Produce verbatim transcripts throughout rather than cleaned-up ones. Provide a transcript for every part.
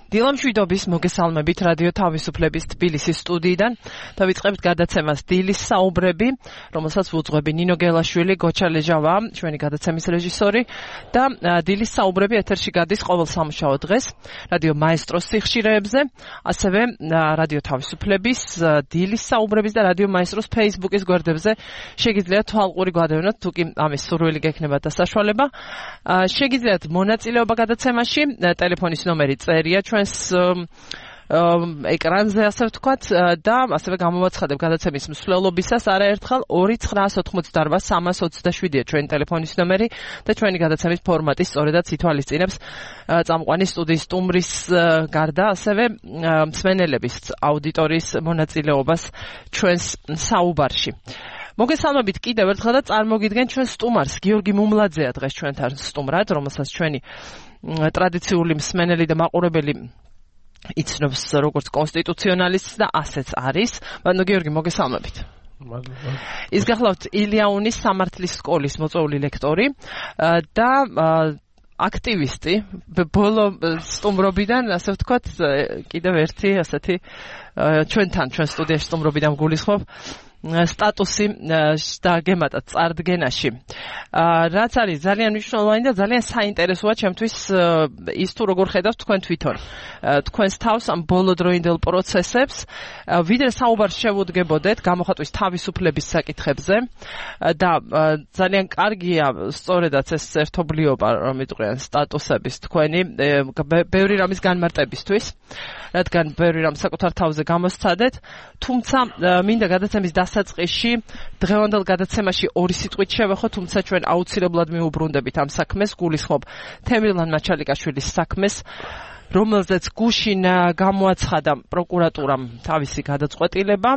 დილამშვიდობის მოგესალმებით რადიო თავისუფლების თბილისის სტუდიიდან. დავიწყებთ გადაცემას დილის საუბრები, რომელსაც უძღვები ნინო გელაშვილი, გოჩა ლეჟავა, ჩვენი გადაცემის რეჟისორი და დილის საუბრები ეთერში გადის ყოველ სამუშაო დღეს რადიო მაესტროს სიხშირეებზე, ასევე რადიო თავისუფლების დილის საუბრების და რადიო მაესტროს Facebook-ის გვერდებზე შეგიძლიათ თვალყური გვადევნოთ, თუ კი ამის სურვილი გექნებათ და საშუალება. შეგიძლიათ მონაწილეობა გადაცემაში, ტელეფონის ნომერი წერია ჩვენს ეკრანზე, ასე ვთქვათ, და ასევე გამოვაცხადებ გადაცემის მსვლელობისას არაერთხელ ორი ცხრაას ოთხმოცდაორბა სამას ოცდაშვიდია ჩვენი ტელეფონის ნომერი და ჩვენი გადაცემის ფორმატი სწორედაც ითვალისწინებს წამყვანი სტუდიის სტუმრის გარდა ასევე მსმენელების აუდიტორიის მონაწილეობას ჩვენს საუბარში. მოგესალმებით კიდევ ერთხელ და წარმოგიდგენ ჩვენ სტუმარს. გიორგი მუმლაძეა დღეს ჩვენთან სტუმრად, რომელსაც ჩვენი ტრადიციული მსმენელი და მაყურებელი იცნობს როგორც კონსტიტუციონალისტს და ასეც არის. ბატონო გიორგი, მოგესალმებით. მადლობა. ის გახლავთ ილიაუნის სამართლის სკოლის მოწვეული ლექტორი და აქტივისტი, ბოლო სტუმრობიდან, ასე ვთქვათ, კიდევ ერთი ასეთი ჩვენთან, ჩვენ სტუდიაში სტუმრობიდან გულისხმობ სტატუსი და გემატა წარდგენაში. რაც არის ძალიან მნიშვნელოვანი და ძალიან საინტერესოა ჩემთვის ის თუ როგორ ხედავთ თქვენ თვითონ თქვენს თავს ამ ბოლოდროინდელ პროცესებს, ვიდრე საუბარს შევუდგებოდეთ გამოხატვის თავისუფლების საკითხებზე და ძალიან კარგია სწორედაც ეს ერთობლიობა, რომ იტყვიან სტატუსების თქვენი ბევრი რამის განმარტებისთვის, რადგან ბევრი რამ საკუთარ თავზე გამოსცადეთ, თუმცა მინდა გადაცემის დასაწყისში დღევანდელ გადაცემაში ორი სიტყვით შევეხო, თუმცა ჩვენ აუცილებლად მიუბრუნდებით ამ საქმეს, გულისხმობ თემრილან მაჩალიკაშვილის საქმეს, რომელზეც გუშინ გამოაცხადა პროკურატურამ თავისი გადაწყვეტილება,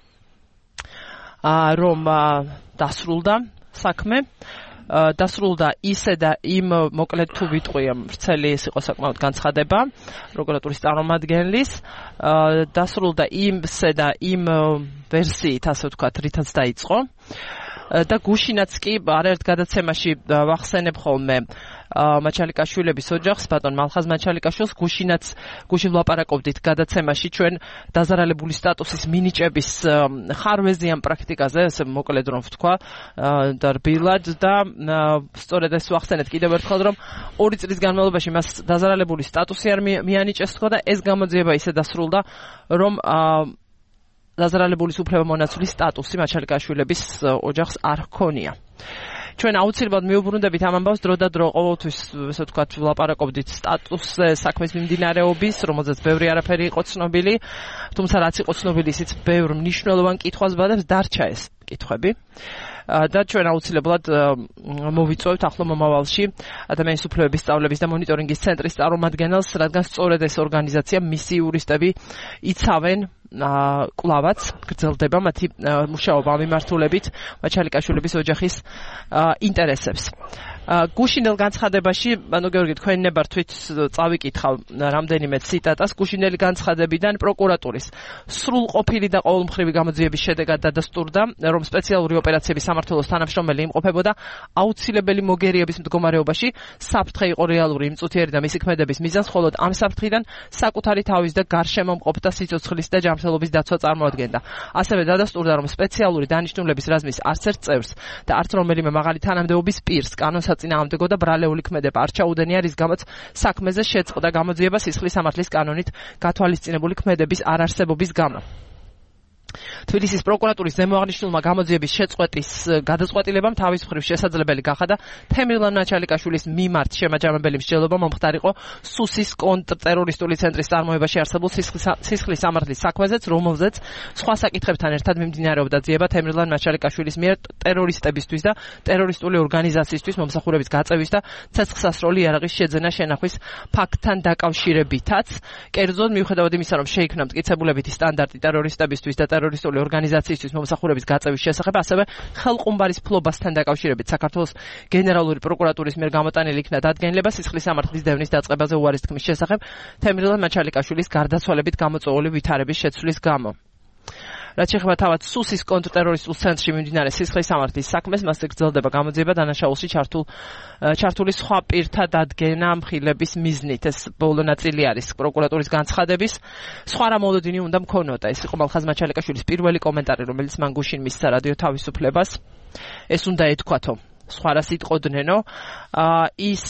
რომ დასრულდა საქმე. დასრულდა ისე და იმ, მოკლედ თუ ვიტყვი, ვრცელი ეს იყო საკმაოდ განცხადება პროკურატურის წარმომადგენლის, დასრულდა იმსე და იმ ვერსიით, ასე ვთქვათ, რითაც დაიწყო და გუშინაც კი არაერთ გადაცემაში ვახსენებ ხოლმე მაჩალიკაშვილების ოჯახს, ბატონ მალხაზ მაჩალიკაშვილს, გუშინაც გუშინ ვლაპარაკობდით გადაცემაში ჩვენ დაზარალებული სტატუსის მინიჭების ხარვეზიან პრაქტიკაზე, ასე მოკლედ რომ ვთქვა და რბილად და სწორედ ეს ვახსენეთ კიდევ ერთხელ, რომ ორი წლის განმავლობაში მას დაზარალებული სტატუსი არ მიანიჭეს თქო და ეს გამოძიება ისე დასრულდა, რომ დაზარალებულის უფლებამონაცვლის სტატუსი მაჩალიკაშვილების ოჯახს არ ჰქონია. ჩვენ აუცილებლად მიუბრუნდებით ამ ამბავს დრო და დრო, ყოველთვის, ასე ვთქვათ, ვლაპარაკობდით სტატუსზე საქმის მიმდინარეობის, რომელზეც ბევრი არაფერი იყო ცნობილი, თუმცა რაც იყო ცნობილი, ისიც ბევრ მნიშვნელოვან კითხვას ბადებს, დარჩა ეს კითხვები. და ჩვენ აუცილებლად მოვიწვევთ ახლო მომავალში ადამიანის უფლებების სწავლების და მონიტორინგის ცენტრის წარმომადგენელს, რადგან სწორედ ეს ორგანიზაცია, მისი იურისტები იცავენ კლავაც გრძელდება მათი მუშაობა მიმართულებით მაჩალიკაშვილების ოჯახის ინტერესებს. გუშინელ განცხადებაში, ბატონო გიორგი, თქვენ ნებართვით წავიკითხავ რამდენიმე ციტატას გუშინელი განცხადებიდან პროკურატურის სრულყოფილი და ყოველმხრივი გამოძიების შედეგად დადასტურდა, რომ სპეციალური ოპერაციების სამმართველოს თანამშრომელი იმყოფებოდა აუცილებელი მოგერიების მდგომარეობაში, საფრთხე იყო რეალური იმწუთიერი და მისი ქმედების მიზანს, ხოლო ამ საფრთხიდან საკუთარი თავის და გარშემო მყოფთა სიცოცხლის და ჯანმრთელობის დაცვა წარმოადგენდა. ასევე დადასტურდა, რომ სპეციალური დანიშნულების რაზმის არც ერთ წევრს და არც რომელიმე მაღალი თანამდებობის პირს კანონს წინააღმდეგო და ბრალეული ქმედება არ ჩაუდენია, რის გამოც საქმეზე შეწყდა გამოძიება სისხლის სამართლის კანონით გათვალისწინებული ქმედების არარსებობის გამო. თბილისის პროკურატურის ზემოაღნიშნულმა გამოძიების შეწყვეტის გადაწყვეტილებამ თავის მხრივ შესაძლებელი გახადა თემრილან მაჩალიკაშვილის მიმართ შემაჯამებელი მსჯელობა მომხდარიყო სუსის კონტრტერორისტული ცენტრის წარმოებაში არსებულ სისხლის სამართლის საქმეზეც, რომელზეც სხვა საკითხებთან ერთად მიმდინარეობდა ძიება თემრილან მაჩალიკაშვილის მიერ ტერორისტებისთვის და ტერორისტული ორგანიზაციისთვის მომსახურების გაწევის და ცეცხლსასროლი იარაღის შეძენა შენახვის ფაქტთან დაკავშირებითაც. კერძოდ, მიუხედავად იმისა, რომ შეიქმნა მტკიცებულებითი სტანდარტი ტერორისტებისთვის და ტერორისტული ორგანიზაციისთვის მომსახურების გაწევის შესახებ, ასევე ხელყუმბარის ფლობასთან დაკავშირებით საქართველოს გენერალური პროკურატურის მიერ გამოტანილი იქნა დადგენილება სისხლის სამართლის დევნის დაწყებაზე უარის თქმის შესახებ თემრილან მაჩალიკაშვილის გარდაცვალებით გამოწვეული ვითარების შეცვლის გამო. რაც შეეხება თავად სუსის კონტრტერორისტულ ცენტრში მიმდინარე სისხლის სამართლის საქმეს, მასზე გრძელდება გამოძიება დანაშაულში ჩართულ ჩართული სხვა პირთა დადგენა მხილების მიზნით. ეს ბოლო ნაწილი არის პროკურატურის განცხადების. სხვა რა მოლოდინი უნდა მქონოდა. ეს იყო მალხაზ მაჩალიკაშვილის პირველი კომენტარი, რომელიც მან გუშინ მისცა რადიო თავისუფლებას. ეს უნდა ეთქვათო. სხვა რას იტყოდნენ, ის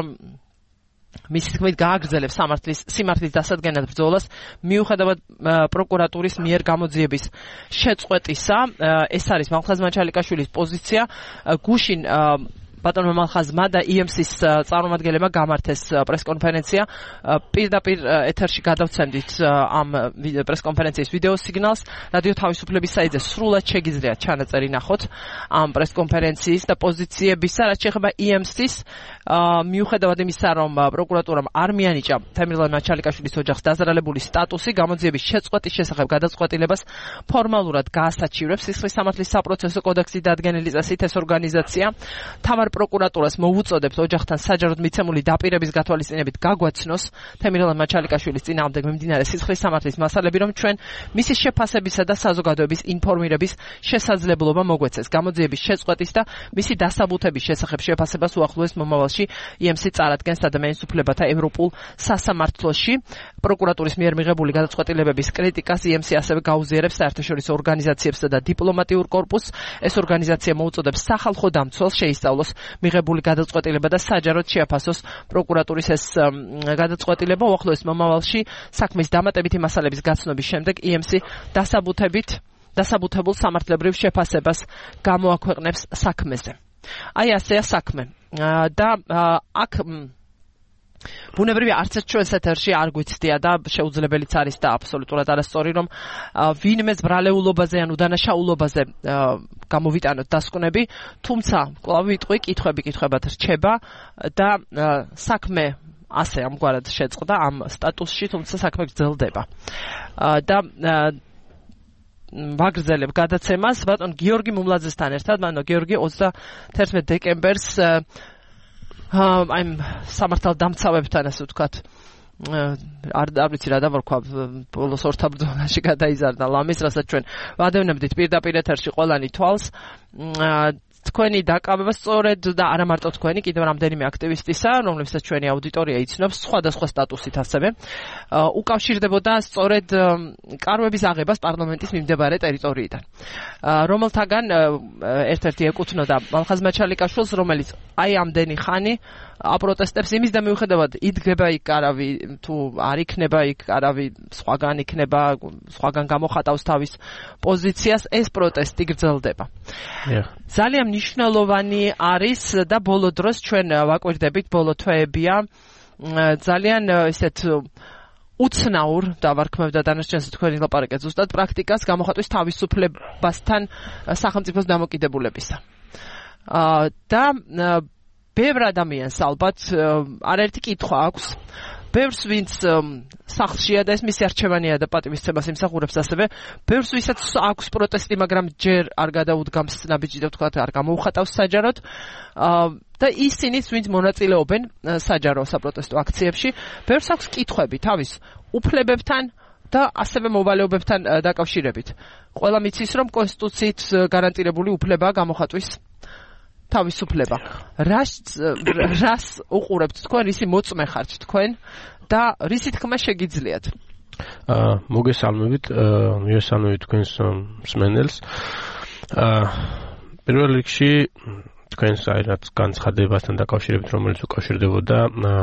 მისი თქმით გააგრძელებს სამართლის სიმართლის დასადგენად ბრძოლას მიუხედავად პროკურატურის მიერ გამოძიების შეწყვეტისა. ეს არის მალხაზ მაჩალიკაშვილის პოზიცია. გუშინ ბატონმა მალხაზმა და ი ემ სის წარმომადგენლებმა გამართეს პრესკონფერენცია. პირდაპირ ეთერში გადავცემდით ამ პრესკონფერენციის ვიდეო სიგნალს. რადიო თავისუფლების საიტზე სრულად შეგიძლიათ ჩანაწერი ნახოთ ამ პრესკონფერენციის და პოზიციებისა, რაც შეეხება ი ემ სის. მიუხედავად იმისა, რომ პროკურატურამ არ მიანიჭა თემირლან მაჩალიკაშვილის ოჯახს დაზარალებული სტატუსი, გამოძიების შეწყვეტის შესახებ გადაწყვეტილებას ფორმალურად გაასაჩივრებს სისხლის სამართლის საპროცესო კოდექსი დადგენილი წესით. ეს ორგანიზაცია თავარ პროკურატურას მოუწოდებთ ოჯახთან საჯაროდ მიცემული დაპირების გათვალისწინებით გაგვაცნოს თემირლან მაჩალიკაშვილის წინააღმდეგ მიმდინარე სისხლის სამართლის მასალები, რომ ჩვენ მისი შეფასებისა და საზოგადოების ინფორმირების შესაძლებლობა მოგვეცეს. გამოძიების შეწყვეტის და მისი დასაბუთების შესახებ შეფასებას უახლოეს მომავალში ი ემ სი წარადგენს ადამიანის უფლებათა ევროპულ სასამართლოში. პროკურატურის მიერ მიღებული გადაწყვეტილებების კრიტიკას ი ემ სი ასევე გაუზიარებს საერთაშორისო ორგანიზაციებსა და დიპლომატიურ კორპუსს. ეს ორგანიზაცია მოუწოდებს სახალხო დამცველს შეისწავლოს მიღებული გადაწყვეტილება და საჯაროდ შეაფასოს პროკურატურის ეს გადაწყვეტილება. უახლოეს მომავალში საქმის დამატებითი მასალების გაცნობის შემდეგ ი ემ სი დასაბუთებით დასაბუთებულ სამართლებრივ შეფასებას გამოაქვეყნებს საქმეზე. აი ასეა საქმე. და აქ ბუნებრივია არც ერთ ჩვენს ეთერში არ გვიცდია და შეუძლებელიც არის და აბსოლუტურად არასწორი, რომ ვინმეს ბრალეულობაზე ან უდანაშაულობაზე გამოვიტანოთ დასკვნები, თუმცა კვლავ ვიტყვი, კითხვები კითხვებად რჩება და საქმე ასე ამგვარად შეწყდა ამ სტატუსში, თუმცა საქმე გრძელდება. და ვაგრძელებ გადაცემას ბატონ გიორგი მუმლაძესთან ერთად. მანო გიორგი ოცდაათერთმეტ დეკემბერს აი სამართალდამცავებთან, ასე ვთქვათ, არ არ ვიცი რა დავარქვა, ბოლოს ორთაბრძოლაში გადაიზარდა ლამის, რასაც ჩვენ ვადევნებდით პირდაპირ ეთერში ყველანი თვალს. თქვენი დაკავება სწორედ და არა მარტო თქვენი, კიდევ რამდენიმე აქტივისტისა, რომლებსაც ჩვენი აუდიტორია იცნობს სხვადასხვა სტატუსით ასევე, უკავშირდებოდა სწორედ კარვების აღებას პარლამენტის მიმდებარე ტერიტორიიდან. რომელთაგან ერთ-ერთი ეკუთვნოდა მალხაზ მაჩალიკაშვილს, რომელიც აი ამდენი ხანი აპროტესტებს იმის და მიუხედავად იდგება იქ არავი, თუ არ იქნება იქ არავი, სხვაგან იქნება, სხვაგან გამოხატავს თავის პოზიციას, ეს პროტესტი გრძელდება. ძალიან მნიშვნელოვანი არის და ბოლო დროს ჩვენ ვაკვირდებით, ბოლო თვეებია ძალიან ისეთ უცნაურ დავარქმევ და დანარჩენს თქვენი ლაპარაკეთ ზუსტად პრაქტიკას გამოხატვის თავისუფლებასთან სახელმწიფოს დამოკიდებულებისა. და ბევრ ადამიანს ალბათ არაერთი კითხვა აქვს. ბევრს ვინც სახლშია და ეს მისი არჩევანია და პატივისცემას იმსახურებს ასევე, ბევრს ვისაც აქვს პროტესტი, მაგრამ ჯერ არ გადაუდგამს ნაბიჯი და ვთქვათ არ გამოუხატავს საჯაროდ. და ისინიც ვინც მონაწილეობენ საჯარო საპროტესტო აქციებში, ბევრს აქვს კითხვები თავის უფლებებთან და ასევე მოვალეობებთან დაკავშირებით. ყველა მიცის, რომ კონსტიტუციით გარანტირებული უფლებაა გამოხატვის თავისუფლება. რას რას უყურებთ თქვენ, რისი მოწმე ხართ თქვენ და რისი თქმა შეგიძლიათ? აა მოგესალმებით, მიესალმებით თქვენს მსმენელს. აა პირველ რიგში თქვენს აი რაც განცხადებასთან დაკავშირებით, რომელიც უკავშირდებოდა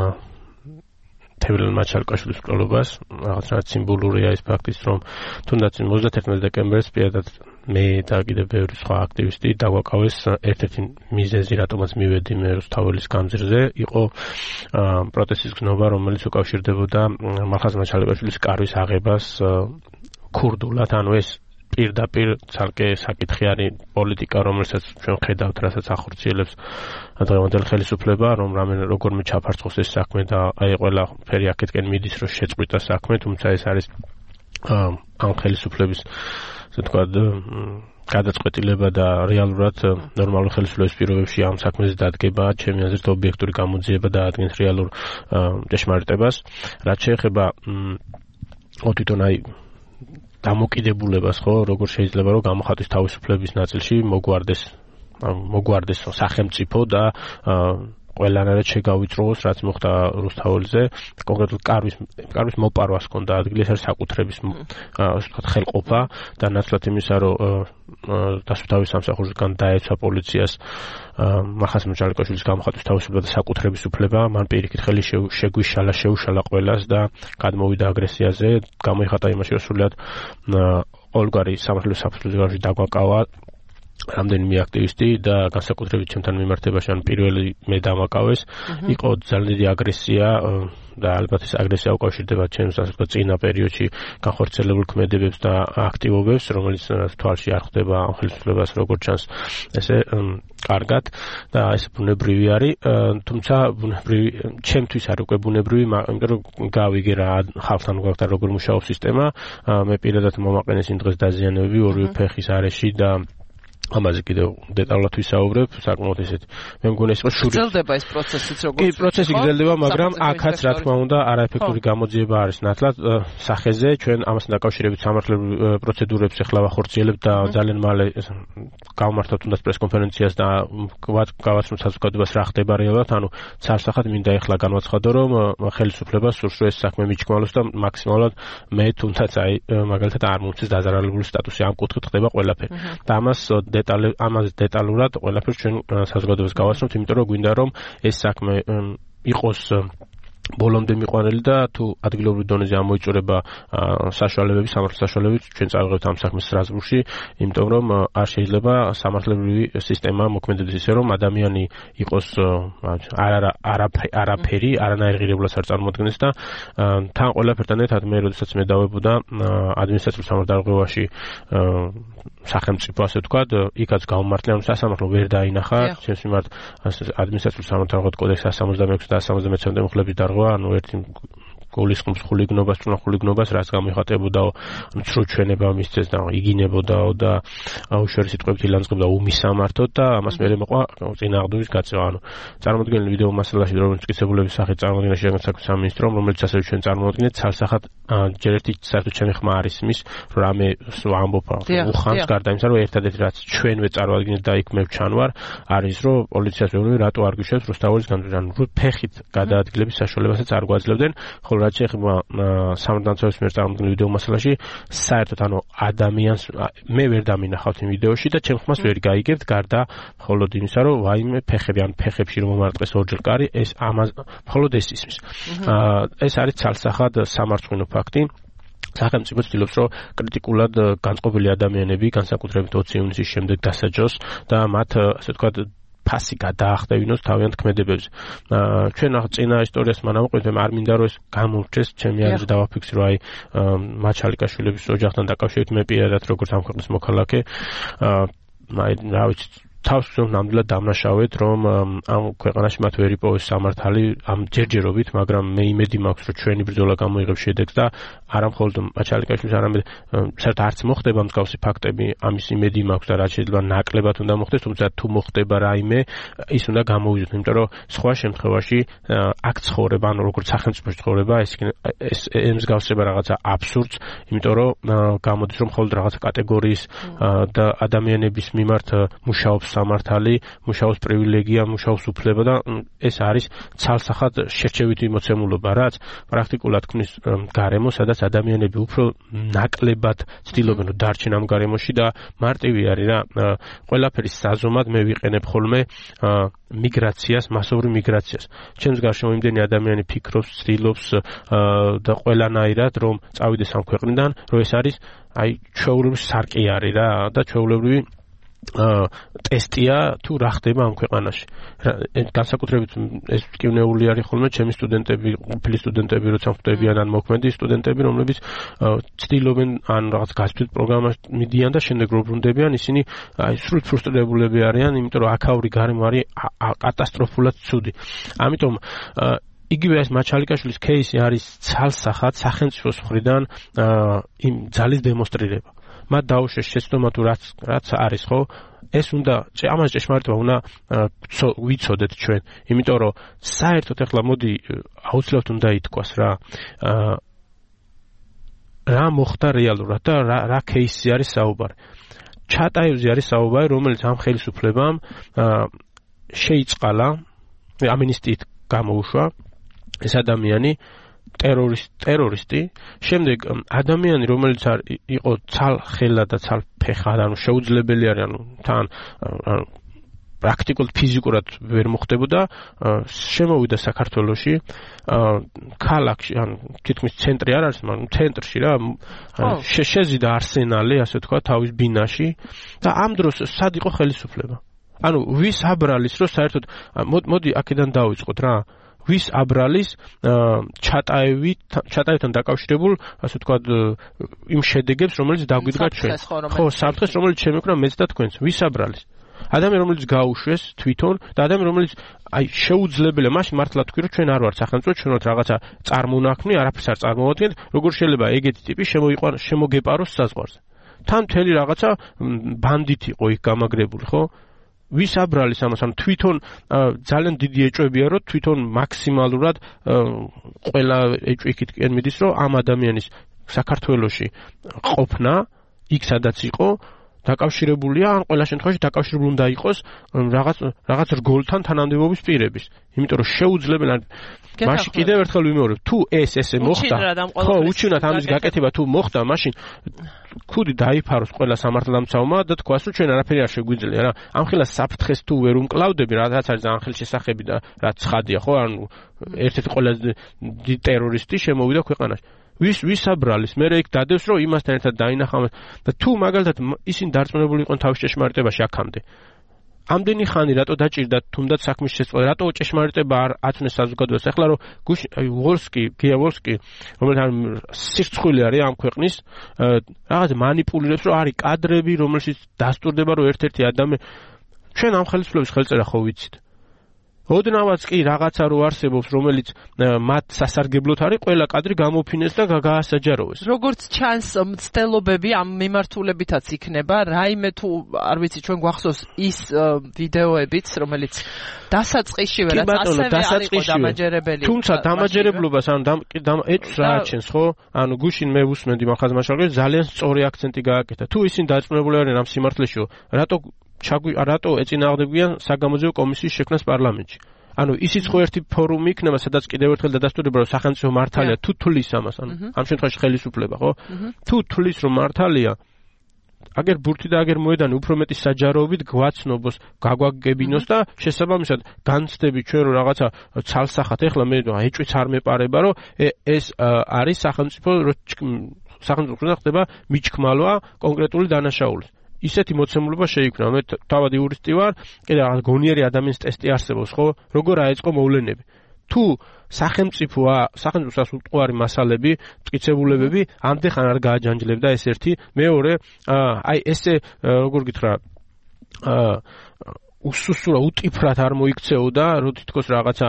თემირლან მაჩალიკაშვილის მკვლელობას, რაღაცნაირად სიმბოლურია ის ფაქტიც, რომ თუნდაც ოცდაათერთმეტ დეკემბერს პირადად მე და კიდევ ბევრი სხვა აქტივისტი დაგვაკავეს ერთ-ერთი მიზეზი, რატომაც მივედი მე რუსთაველის გამზირზე, იყო პროტესტის გზნობა, რომელიც უკავშირდებოდა მალხაზ მაჩალიკაშვილის კარვის აღებას ქურდულად, ანუ ეს პირდაპირ ცალკე საკითხი არის პოლიტიკა, რომელსაც ჩვენ ხედავთ, რასაც ახორციელებს დღევანდელი ხელისუფლება, რომ რამე როგორმე ჩაფარცხოს ეს საქმე და აი ყველა ფერი აქეთკენ მიდის, რომ შეწყვიტა საქმე, თუმცა ეს არის ამ ხელისუფლების ასე ვთქვათ გადაწყვეტილება და რეალურად ნორმალურ ხელისუფლების პირობებში ამ საქმეზე დადგება, ჩემი აზრით ობიექტური გამოძიება დაადგენს რეალურ ჭეშმარიტებას. რაც შეეხება თვითონ აი დამოკიდებულებას, ხო, როგორ შეიძლება რომ გამოხატვის თავისუფლების ნაწილში მოგვარდეს მოგვარდეს სახელმწიფო და ყველანაირად შეგავიწროს, რაც მოხდა რუსთაველზე, კონკრეტულად კარვის კარვის მოპარვას ჰქონდა ადგილი, ეს არის საკუთრების ასე ვთქვათ ხელყოფა და ნაცვლად იმისა, რომ დასუფთავის სამსახურისგან დაეცვა პოლიციას მახას მეჭალიკაშვილის გამოხატვის თავისუფლება და საკუთრების უფლება, მან პირიქით ხელი შეგვიშალა, შეუშალა ყველას და გადმოვიდა აგრესიაზე, გამოიხატა იმაში, რომ სრულად ყოველგვარი სამართლის საფუძველზე დაგვაკავა რამდენიმე აქტივისტი და განსაკუთრებით ჩემთან მიმართებაში ან პირველი მე დამაკავეს, იყო ძალიან დიდი აგრესია და ალბათ ეს აგრესია უკავშირდება ჩემს ასე ვთქვათ წინა პერიოდში განხორციელებულ ქმედებებს და აქტივობებს, რომელიც თვალში არ ხვდება ამ ხელისუფლებას როგორც ჩანს ესე კარგად და ეს ბუნებრივი არის, თუმცა ბუნებრივი ჩემთვის არ უკვე ბუნებრივი, იმიტომ რომ გავიგე რა ხალხთან გვაქვს და როგორ მუშაობს სისტემა, მე პირადად მომაყენეს იმ დღეს დაზიანებები ორივე ფეხის არეში და ამაზე კიდევ დეტალურად ვისაუბრებ, საკმაოდ ესეთი. მე მგონი ეს იყო შური. გრძელდება ეს პროცესიც როგორც კი, პროცესი გრძელდება, მაგრამ აქაც რა თქმა უნდა არაეფექტური გამოძიება არის ნათლად სახეზე, ჩვენ ამასთან დაკავშირებით სამართლებრივ პროცედურებს ახლა ვახორციელებთ და ძალიან მალე გავმართავთ თუნდაც პრესკონფერენციას და გავაცნობთ საზოგადოებას რა ხდება რეალურად, ანუ ცალსახად მინდა ახლა განვაცხადო, რომ ხელისუფლებას სურს რომ ეს საქმე მიჩქმალოს და მაქსიმალურად მე თუნდაც აი მაგალითად არ მომწეს დაზარალებული სტატუსი, ამ კუთხით ხდება ყველაფერი. და ამას ამაზე დეტალურად ყველაფერს ჩვენ საზოგადოებას გავაცნობთ, იმიტომ რომ გვინდა რომ ეს საქმე იყოს ბოლომდე მიყვანილი და თუ ადგილობრივ დონეზე ამოიწურება საშუალებები, სამართლის საშუალებები, ჩვენ წავიღებთ ამ საქმეს სტრასბურგში, იმიტომ რომ არ შეიძლება სამართლებრივი სისტემა მოქმედდეს ისე რომ ადამიანი იყოს არა არაფერი, არანაირ ღირებულებას არ წარმოადგენს და თან ყველაფერთან ერთად მე როდესაც მე დავებოდა ადმინისტრაციულ სამართალდარღვევაში სახელმწიფო ასე ვთქვათ, იქაც გავმართლე, ანუ სასამართლო ვერ დაინახა, ჩემს მიმართ ადმინისტრაციულ სამართალდარღვევით კოდექსის one seventy-six და one seventy-seven მუხლების დარღვევა, ანუ ერთი გულისხმობს ხულიგნობას, ჭრუნა ხულიგნობას, რაც გამოიხატებოდაო, ანუ ცრუ ჩვენება მისცეს და იგინებოდაო და უშუალო სიტყვებით ილანძღებდა უმისამართოდ და ამას მერე მოყვა წინააღმდეგობის გაწევა, ანუ წარმოადგენელი ვიდეო მასალაში რომელიც მტკიცებულების სახით წარმოადგენდა შეგანს საქმის სამინისტრომ, რომელიც ასევე ჩვენ წარმოვადგენთ ცალსახად ჯერ ერთი საერთოდ ჩემი ხმა არის იმის, რომ რამე ამბობ უხანს გარდა იმისა, რომ ერთადერთი რაც ჩვენვე წარმოადგენთ და იქ მე ვჩანვარ, არის რომ პოლიციას ვეუბნები რატო არ გიშვებს რუსთაველის განვითარებას, ანუ ფეხით გადაადგილების საშუალებასაც არ გვაძლევდნენ, ხოლო რაც შეეხება სამართალდამცველის მიერ წარმოქმნილ ვიდეო მასალაში, საერთოდ ანუ ადამიანს მე ვერ დამინახავთ იმ ვიდეოში და ჩემ ხმას ვერ გაიგებთ გარდა მხოლოდ იმისა, რომ ვაიმე ფეხები ან ფეხებში რომ მომარტყეს ორჯერ კარი, ეს ამას მხოლოდ ეს ისმის. ეს არის ცალსახად სამარცხვინო ფაქტი. სახელმწიფო ცდილობს, რომ კრიტიკულად განწყობილი ადამიანები, განსაკუთრებით ოცი ივნისის შემდეგ დასაჯოს და მათ ასე ვთქვათ ფასი გადაახტევინოს თავიანთ ქმედებებზე. ჩვენ წინა ისტორიას მანავყვეთ, არ მინდა რომ ეს გამორჩეს, ჩემი აზრით დავაფიქსირო, აი მაჩალიკაშვილების ოჯახთან დაკავშირებით მე პირადად როგორც ამ ქვეყნის მოქალაქე, აი რა ვიცი თავს ნამდვილად დამნაშავეთ, რომ ამ ქვეყანაში მათ ვერ იპოვეს სამართალი ამ ჯერჯერობით, მაგრამ მე იმედი მაქვს, რომ ჩვენი ბრძოლა გამოიღებს შედეგს და არა მხოლოდ მაჩალიკაშვილის, არამედ საერთოდ არც მოხდება მსგავსი ფაქტები, ამის იმედი მაქვს და რაც შეიძლება ნაკლებად უნდა მოხდეს, თუმცა თუ მოხდება რაიმე, ის უნდა გამოვიდოთ, იმიტომ რომ სხვა შემთხვევაში აქ ცხოვრება, ანუ როგორც სახელმწიფოში ცხოვრება, ეს ეს ემსგავსება რაღაცა აბსურდს, იმიტომ რომ გამოდის, რომ მხოლოდ რაღაცა კატეგორიის და ადამიანების მიმართ მუშაობს სამართალი, მუშაობს პრივილეგია, მუშაობს უფლება და ეს არის ცალსახად შერჩევითი მოცემულობა, რაც პრაქტიკულად ქმნის გარემო, სადაც ადამიანები უფრო ნაკლებად ცდილობენ რომ დარჩენ ამ გარემოში და მარტივი არის რა, ყველაფერის საზომად მე ვიყენებ ხოლმე მიგრაციას, მასობრივ მიგრაციას. ჩემს გარშემო იმდენი ადამიანი ფიქრობს, ცდილობს და ყველანაირად რომ წავიდეს ამ ქვეყნიდან, რომ ეს არის აი ჩვეულებრივი სარკე არის რა და ჩვეულებრივი ტესტია თუ რა ხდება ამ ქვეყანაში. განსაკუთრებით ეს მტკივნეული არის ხოლმე ჩემი სტუდენტები, ყოფილი სტუდენტები, როცა ხვდებიან ან მოქმედი სტუდენტები, რომლებიც ცდილობენ ან რაღაც გასწვით პროგრამაში მიდიან და შემდეგ რო ბრუნდებიან, ისინი აი სრულად ფრუსტრირებულები არიან, იმიტომ რომ აქაური გარემო არის კატასტროფულად ცუდი. ამიტომ იგივე ეს მაჩალიკაშვილის кейსი არის ცალსახად სახელმწიფოს მხრიდან იმ ძალის დემონსტრირება. მათ დაუშვეს შეცდომა თუ რაც რაც არის ხო, ეს უნდა ამას ჭეშმარიტება უნდა ვიცოდეთ ჩვენ, იმიტომ რომ საერთოდ ახლა მოდი აუცილებლად უნდა ითქვას რა, რა მოხდა რეალურად და რა რა кейსი არის საუბარი. ჩატაევზე არის საუბარი, რომელიც ამ ხელისუფლებამ შეიწყალა, ამინისტიით გამოუშვა ეს ადამიანი ტერორისტ ტერორისტი, შემდეგ ადამიანი, რომელიც იყო ცალხელა და ცალფეხა, ანუ შეუძლებელი არის, ანუ თან პრაქტიკულად ფიზიკურად ვერ მოხდებოდა, შემოვიდა საქართველოში, ქალაქში, ანუ თითქმის ცენტრი არ არის, მაგრამ ცენტრში რა, შეზიდა არსენალი, ასე თქვა, თავის ბინაში და ამ დროს სად იყო ხელისუფლება? ანუ ვის აბრალის, რომ საერთოდ მოდი აქედან დავიწყოთ რა. ვის აბრალის ჩატაევით ჩატაევთან დაკავშირებულ, ასე ვთქვათ, იმ შედეგებს, რომელიც დაგვიდგა ჩვენ. ხო, საფრთხეს, რომელიც შემეკვრა მეც და თქვენს. ვის აბრალის? ადამიანი, რომელიც გაუშვეს თვითონ და ადამიანი, რომელიც აი შეუძლებელია, მაშინ მართლა თქვი, რომ ჩვენ არ ვართ სახელმწიფო, ჩვენ ვართ რაღაცა წარმონაქმნი, არაფერს არ წარმოვადგენთ, როგორ შეიძლება ეგეთი ტიპი შემოიყვანოს, შემოგეპაროს საზღვარზე. თან მთელი რაღაცა ბანდიტი იყო იქ გამაგრებული, ხო? ვის აბრალის ამას, ანუ თვითონ ძალიან დიდი ეჭვებია, რომ თვითონ მაქსიმალურად ყველა ეჭვი იქითკენ მიდის, რომ ამ ადამიანის საქართველოში ყოფნა, იქ სადაც იყო, დაკავშირებულია, ან ყველა შემთხვევაში დაკავშირებული უნდა იყოს რაღაც რაღაც რგოლთან თანამდებობის პირების. იმიტომ რომ შეუძლებელი მაშინ კიდევ ერთხელ ვიმეორებ, თუ ეს ესე მოხდა, ხო, უჩინოთ ამის გაკეთება თუ მოხდა, მაშინ ქუდი დაიფაროს ყველა სამართალდამცავმა და თქვას, რომ ჩვენ არაფერი არ შეგვიძლია რა. ამ ხელას საფრთხეს თუ ვერ უმკლავდები, რაც არის ძალიან ხელშესახები და რაც ცხადია, ხო, ანუ ერთ-ერთი ყველაზე დიდი ტერორისტი შემოვიდა ქვეყანაში. ვის ვის აბრალის? მე იქ დადევს, რომ იმასთან ერთად დაინახავ და თუ მაგალითად ისინი დარწმუნებული იყვნენ თავის ჭეშმარიტებაში აქამდე. ამდენი ხანი რატო დაჭირდათ თუნდაც საქმის შეწყობა, რატო ჭეშმარიტება არ აწვნეს საზოგადოებას? ახლა რომ გუშინ ვოლსკი, გია ვოლსკი, რომელიც სირცხვილი არის ამ ქვეყნის, რაღაც მანიპულირებს, რომ არის კადრები, რომელშიც დასტურდება, რომ ერთ-ერთი ადამიანი ჩვენ ამ ხელისუფლების ხელწერა ხო ვიცით? ოდნავაც კი რაღაცა რო არსებობს, რომელიც მათ სასარგებლოდ არის, ყველა კადრი გამოფინეს და გაასაჯაროვეს. როგორც ჩანს, მცდელობები ამ მიმართულებითაც იქნება, რაიმე თუ არ ვიცი, ჩვენ გვახსოვს ის ვიდეოებიც, რომელიც დასაწყისშივე რაც ასევე არ იყო დამაჯერებელი. თუმცა დამაჯერებლობას, ანუ ეჭვს რა აჩენს, ხო? ანუ გუშინ მე ვუსმენდი მახაზმაშალგეს, ძალიან სწორი აქცენტი გააკეთა. თუ ისინი დაწუნებული არიან ამ სიმართლეშიო, რატო ჩაგვი რატო ეწინააღმდეგებიან საგამოძიებო კომისიის შექმნას პარლამენტში. ანუ ისიც ხო ერთი ფორუმი იქნება, სადაც კიდევ ერთხელ დადასტურდება, რომ სახელმწიფო მართალია, თუ თulis ამას, ანუ ამ შემთხვევაში ხელისუფლება, ხო? თუ თulis რომ მართალია, აგერ ბურთი და აგერ მოედანი უფრო მეტი საჯაროობით გვაცნობოს, გაგვაგებინოს და შესაბამისად განცდები ჩვენ რომ რაღაცა ცალსახად, ეხლა მე ეჭვიც არ მეპარება, რომ ეს არის სახელმწიფო სახელმწიფო ხდება მიჩქმალვა კონკრეტული დანაშაულის. ისეთი მოცემულობა შეიქმნა. მე თავად იურისტი ვარ, კიდე რაღაც გონიერი ადამიანის ტესტი არსებობს, ხო? როგორ აეწყო მოვლენები. თუ სახელმწიფოა, სახელმწიფოს უტყუარი მასალები, მტკიცებულებები ამდენ არ გააჯანჯლებდა ეს ერთი, მეორე, აი ესე როგორ გითხრა, აა უსუსურა უტიფრად არ მოიქცეოდა, რომ თითქოს რაღაცა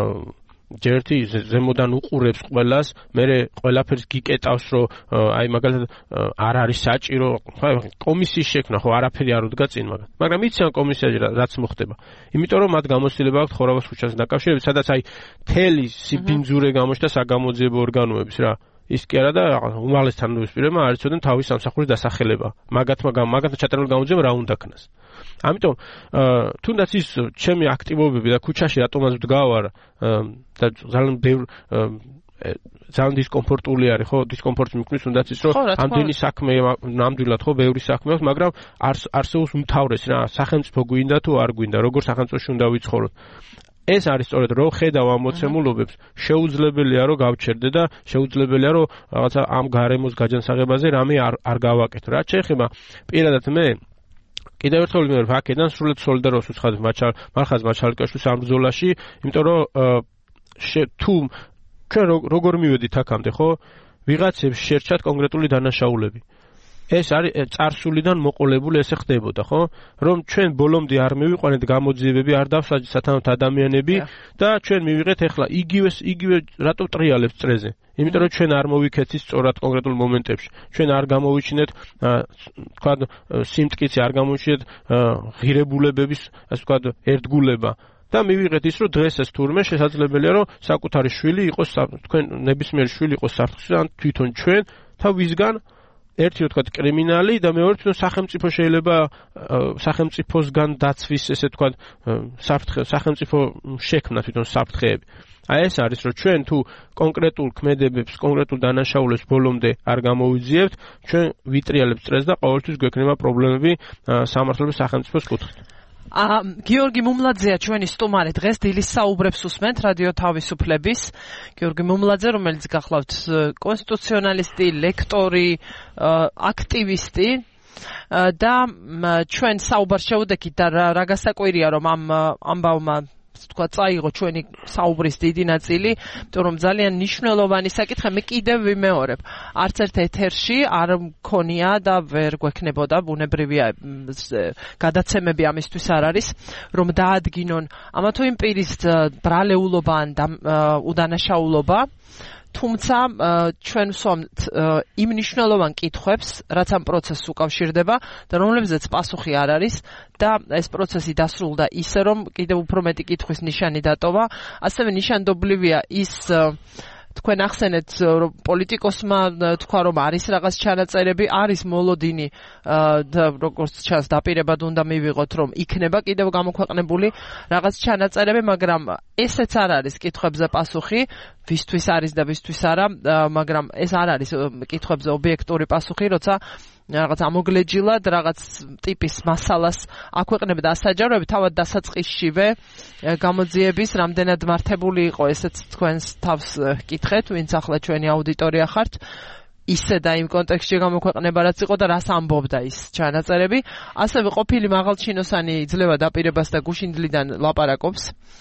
ჯერთი ზემოდან უყურებს ყველას, მე ყველაფერს გიკეტავს, რომ აი მაგალითად არ არის საჭირო, ხო, კომისიის შექმნა, ხო, არაფერი არ უდგა წინ მაგათ. მაგრამ იციან კომისიაში რაც მოხდება. იმიტომ რომ მათ გამოცდილება აქვს ხორავას ქუჩას დაკავშირებით, სადაც აი თელი სიბინძურე გამოჩნდა საგამოძიებო ორგანოების რა. ის კი არა და უმაღლეს თანამდებობისპირებმა არ იცოდნენ თავის სამსახურის დასახელება. მაგათმა მაგათმა ჩატარებული გამოძიება რა უნდა ქნას. ამიტომ თუნდაც ის ჩემი აქტივობები და ქუჩაში რატომაც ვდგავარ და ძალიან ბევრ ძალიან დისკომფორტული არის, ხო, დისკომფორტი მქნის, თუნდაც ის რომ ამდენი საქმე ნამდვილად ხო ბევრი საქმე აქვს, მაგრამ არსებობს უმთავრესი რა, სახელმწიფო გვინდა თუ არ გვინდა, როგორ სახელმწიფოში უნდა ვიცხოვროთ. ეს არის სწორედ რომ ხედავ ამ მოცემულობებს, შეუძლებელია რომ გავჩერდე და შეუძლებელია რომ რაღაცა ამ გარემოს გაჯანსაღებაზე რამე არ არ გავაკეთო. რაც შეეხება პირადად მე კიდევ ერთხელ ვიმეორებ, აქედან სრულად სოლიდარობას ვუცხადებ მარხაზ მაჩალკაშვილის ამ ბრძოლაში, იმიტომ რომ თუ ჩვენ როგორ მივედით აქამდე, ხო? ვიღაცებს შერჩათ კონკრეტული დანაშაულები. ეს არის წარსულიდან მოყოლებული ესე ხდებოდა, ხო? რომ ჩვენ ბოლომდე არ მივიყვანეთ გამოძიებები, არ დავსაჯეთ სათანადო ადამიანები და ჩვენ მივიღეთ ახლა იგივე იგივე რატო ტრიალებს წრეზე? იმიტომ რომ ჩვენ არ მოვიქეცით სწორად კონკრეტულ მომენტებში. ჩვენ არ გამოვიჩინეთ, თქვა, სიმტკიცე, არ გამოვიჩინეთ ღირებულებების, ასე თქვა, ერთგულება. და მივიღეთ ის, რომ დღეს ეს თურმე შესაძლებელია, რომ საკუთარი შვილი იყოს, თქვენ ნებისმიერი შვილი იყოს საფრთხეში, ან თვითონ ჩვენ თავისგან ერთი რა თქვა კრიმინალი და მეორე თვითონ სახელმწიფო შეიძლება სახელმწიფოსგან დაცვის ესე თქვა საფრთხე სახელმწიფო შექმნა თვითონ საფრთხეები. აი ეს არის რომ ჩვენ თუ კონკრეტულ ქმედებებს, კონკრეტულ დანაშაულებს ბოლომდე არ გამოვიძიებთ, ჩვენ ვიტრიალებთ სტრესს და ყოველთვის გვექნება პრობლემები სამართლობის სახელმწიფოს კუთხით. აა გიორგი მუმლაძეა ჩვენი სტუმარი დღეს დილის საუბრებს უსმენთ რადიო თავისუფლების. გიორგი მუმლაძე, რომელიც გახლავთ კონსტიტუციონალისტი, ლექტორი, აქტივისტი და ჩვენ საუბარს შევდექით და რა გასაკვირია რომ ამ ამბავმა თქვა წაიღო ჩვენი საუბრის დიდი ნაწილი, იმიტომ რომ ძალიან მნიშვნელოვანი საკითხი მე კიდევ ვიმეორებ. არც ერთ ეთერში არ მქონია და ვერ გვექნებოდა ბუნებრივია გადაცემები ამისთვის არ არის, რომ დაადგინონ ამა თუ იმ პირის ბრალეულობა ან უდანაშაულობა. თუმცა ჩვენ ვსვამთ იმ მნიშვნელოვან კითხვებს, რაც ამ პროცესს უკავშირდება და რომლებზეც პასუხი არ არის და ეს პროცესი დასრულდა ისე, რომ კიდევ უფრო მეტი კითხვის ნიშანი დატოვა. ასევე ნიშანდობლივია ის თქვენ ახსენეთ რომ პოლიტიკოსმა თქვა რომ არის რაღაც ჩანაწერები, არის მოლოდინი და როგორც ჩანს დაპირებად უნდა მივიღოთ რომ იქნება კიდევ გამოქვეყნებული რაღაც ჩანაწერები, მაგრამ ესეც არ არის კითხვებზე პასუხი, ვისთვის არის და ვისთვის არა, მაგრამ ეს არ არის კითხვებზე ობიექტური პასუხი, როცა რაღაც ამოგლეჯილად რაღაც ტიპის მასალას აქვეყნებ და ასაჯაროებ, თავად დასაწყისშივე გამოძიების რამდენად მართებული იყო, ესეც თქვენს თავს კითხეთ, ვინც ახლა ჩვენი აუდიტორია ხართ, ისე და იმ კონტექსტში გამოქვეყნება რაც იყო და რას ამბობდა ის ჩანაწერები. ასევე ყოფილი მაღალჩინოსანი იძლევა დაპირებას და გუშინდლიდან ლაპარაკობს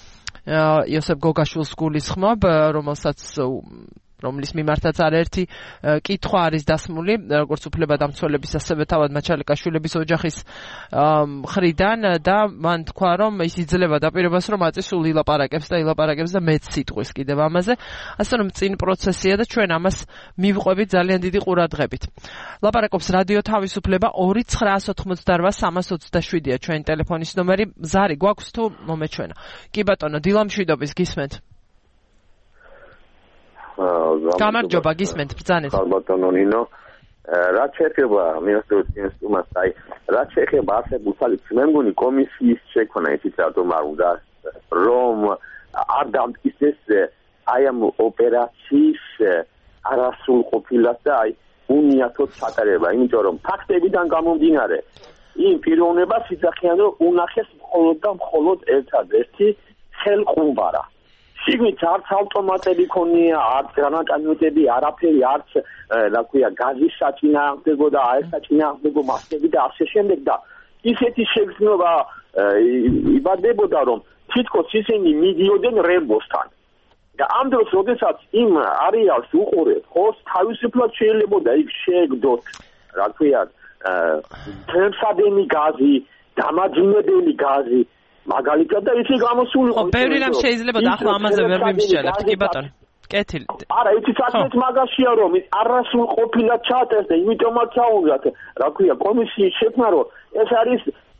იოსებ გოგაშვილს გულისხმობ, რომელსაც რომლის მიმართაც არაერთი კითხვა არის დასმული, როგორც უფლებადამცველების, ასევე თავად მაჩალიკაშვილების ოჯახის მხრიდან და მან თქვა, რომ ის იძლევა დაპირებას, რომ აწესულ ილაპარაკებს და ილაპარაკებს და მეც სიტყვის კიდევ ამაზე, ასე რომ წინ პროცესია და ჩვენ ამას მივყვებით ძალიან დიდი ყურადღებით. ლაპარაკობს რადიო თავისუფლება ორი ცხრაას ოთხმოცდარვა სამას ოცდაშვიდია ჩვენი ტელეფონის ნომერი. ზარი გვაქვს თუ მომეჩვენა? კი ბატონო, დილამშვიდობის, გისმენთ. გამარჯობა, გისმენთ, ბრძანეთ. ბატონო ნინო, რაც შეეხება მინისტროს ინსტიტუტს, აი, რაც შეეხება არსებულ საკითხს, მე მგონი კომისიის შექმნა ისიც რატომ არ უნდა, რომ არ დამტკიცდეს აი ამ ოპერაციის არასრულყოფილად და აი უნიათოდ ჩატარება, იმიტომ რომ ფაქტებიდან გამომდინარე, იმ პიროვნებას იცახიან, რომ უნახეს მხოლოდ და მხოლოდ ერთადერთი ხელყუმბარა. შიგნით არც ავტომატები ქონია, არც გრანატამეტები, არაფერი, არც რა ქვია, გაზის საწინააღმდეგო და აირს საწინააღმდეგო მასკები და ასე შემდეგ და ისეთი შეგრძნობა იბადებოდა, რომ თითქოს ისინი მიდიოდნენ რემბოსთან. და ამ დროს, როდესაც იმ არეალს უყურებთ, ხო, თავისუფლად შეიძლებოდა იქ შეეგდოთ, რა ქვია, თემსადენი გაზი, დამაჯნებელი გაზი, მაგალითად და ისი გამოსული ხო, ბევრი რამ შეიძლება და ახლა ამაზე ვერ ვიმსჯელებთ, კი ბატონო. კეთილი. არა, იცი საქმეც მაგაშია, რომ არასრულყოფილად ჩაატარეს და იმიტომაც აუნდათ, რა ქვია, კომისიის შექმნა, რომ ეს არის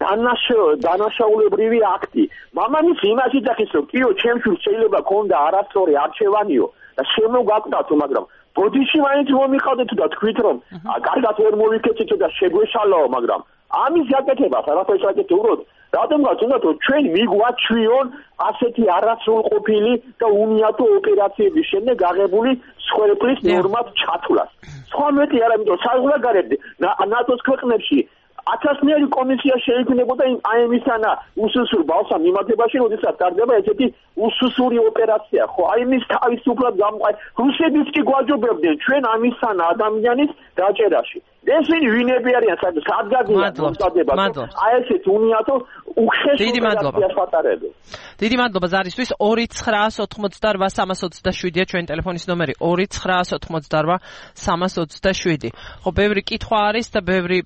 დანაშაულებრივი აქტი. მამამისი იმას იძახის, რომ კიო, ჩემს შვილს შეიძლება ქონდა არასწორი არჩევანიო და შემოგაკვდათო, მაგრამ ბოდიში მაინც მომიხადეთ და თქვით, რომ კარგად ვერ მოვიქეცით და შეგვეშალაო, მაგრამ ამის გაკეთებას არაფერს აკეთებთ. რადგანაც უნდა თუ ჩვენ მიგვაჩვიონ ასეთი არასრულყოფილი და უნიათო ოპერაციების შემდეგ აღებული სხვერპლის ნორმად ჩათვლას. სხვა მეტი არა, იმიტომ საზღვარგარეთ ნატოს ქვეყნებში ათასნაირი კომისია შეიქმნებოდა აი ამისანა უსუსურ ბავშვს მიმართებაში, როდესაც ტარდება ესეთი უსუსური ოპერაცია. ხო, აი მის თავისუფლად გამყარ რუსებიც კი გვაჯობებდნენ ჩვენ ამისანა ადამიანის დაჭერაში. ესენი ვინები არიან სადგადიან მომწადება. აი ესეთ უნიათო უხეშ ოპერაციას ვატარებენ. დიდი მადლობა ზარისთვის. ორი ცხრაას ოთხმოცდარვა სამას ოცდაშვიდია ჩვენი ტელეფონის ნომერი. ორი ცხრაას ოთხმოცდარვა სამას ოცდაშვიდი. ხო, ბევრი კითხვა არის და ბევრი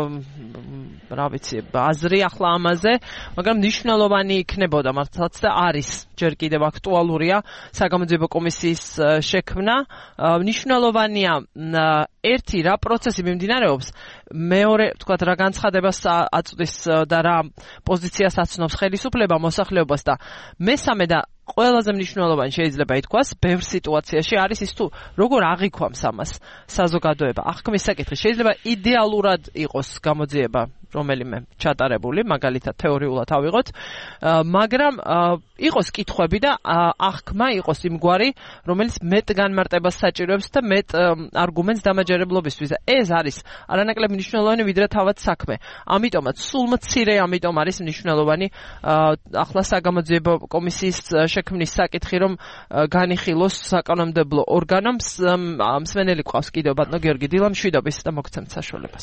რა ვიცი, აზრი ახლა ამაზე, მაგრამ მნიშვნელოვანი იქნებოდა მართლაც და არის ჯერ კიდევ აქტუალურია საგამოძიებო კომისიის შექმნა. მნიშვნელოვანია ერთი რა პროცესი მიმდინარეობს, მეორე, თქვათ, რა განცხადებას აწვდის და რა პოზიციას აცნობს ხელისუფლება მოსახლეობას და მესამე და ყველაზე მნიშვნელოვანი შეიძლება ითქვას, ბევრ სიტუაციაში არის ის თუ როგორ აღიქვამს ამას საზოგადოება. აღქმის საკითხი შეიძლება იდეალურად იყოს გამოძიება რომელიმე ჩატარებული, მაგალითად თეორიულად ავიღოთ, მაგრამ იყოს კითხვები და აღქმა იყოს იმგვარი, რომელიც მეტ განმარტებას საჭიროებს და მეტ არგუმენტს დამაჯერებლობისთვის. და ეს არის არანაკლებ მნიშვნელოვანი ვიდრე თავად საქმე. ამიტომაც სულ მცირე ამიტომ არის მნიშვნელოვანი ახლა საგამოძიებო კომისიის შექმნის საკითხი, რომ განიხილოს საკანონმდებლო ორგანომ. მსმენელი ყავს კიდევ ბატონო გიორგი დილამშვიდობის და მოგცემთ საშუალებას.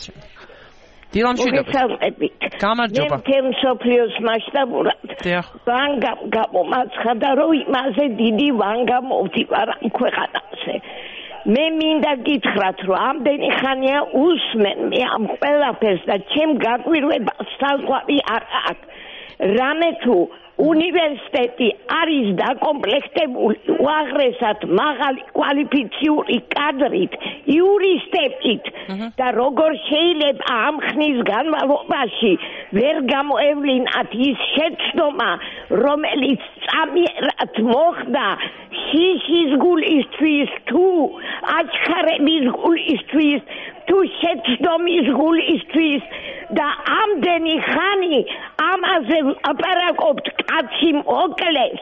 მოგესალმებით. გამარჯობა. მე მთელ მსოფლიოს მასშტაბურად ვანგამ გამომაცხადა, რომ იმაზე დიდი ვანგა მოვდივარ ამ ქვეყანაზე. მე მინდა გითხრათ, რომ ამდენი ხანია უსმენ მე ამ ყველაფერს და ჩემ გაკვირვებას საზღვარი არ აქვს. რამე თუ უნივერსიტეტი არის დაკომპლექტებული უაღრესად მაღალი კვალიფიციური კადრით, იურისტებით და როგორ შეიძლება ამ ხნის განმავლობაში ვერ გამოევლინათ ის შეცდომა, რომელიც წამიერად მოხდა შიშის გულისთვის თუ აჩქარების გულისთვის თუ შეცდომის გულისთვის და ამდენი ხანი ამაზე აპარაკობთ, კაცი მოკლეს,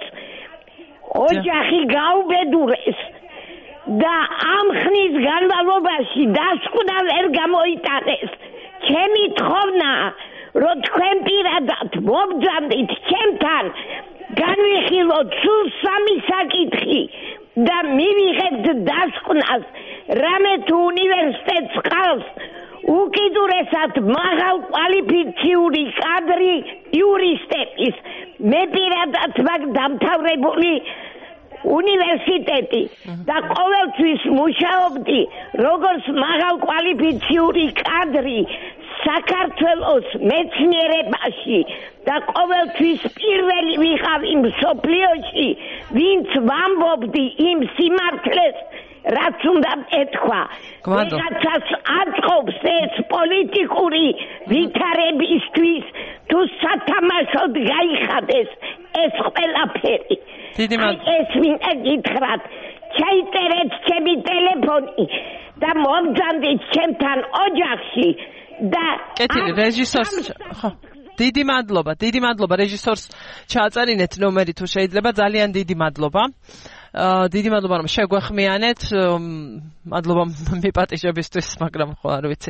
ოჯახი გაუბედურეს და ამ ხნის განმავლობაში დასკვნა ვერ გამოიტანეს. ჩემი თხოვნაა, რომ თქვენ პირადად მობრძანდით ჩემთან, განვიხილოთ სულ სამი საკითხი და მივიღებთ დასკვნას, რამე თუ უნივერსიტეტს ყავს უკიდურესად მაღალ კვალიფიციური კადრი იურისტების. მე პირადად მაგ დამთავრებული უნივერსიტეტი და ყოველთვის მუშაობდი როგორც მაღალ კვალიფიციური კადრი საქართველოს მეცნიერებაში და ყოველთვის პირველი ვიყავი მსოფლიოში, ვინც ვამბობდი იმ სიმართლეს, რაც უნდა ეთქვა. ვიღაცას აწყობს ეს პოლიტიკური ვითარებისთვის თუ სათამაშოდ გაიხადეს ეს ყველაფერი. ეს მინდა გითხრათ, ჩაიწერეთ ჩემი ტელეფონი და მომძანდით ჩემთან ოჯახში და კეთილი რეჟისორს ხო დიდი მადლობა, დიდი მადლობა რეჟისორს ჩააწერინეთ ნომერი თუ შეიძლება, ძალიან დიდი მადლობა. დიდი მადლობა რომ შეგვეხმიანეთ, მადლობა მიპატიჟებისთვის, მაგრამ ხო არ ვიცი.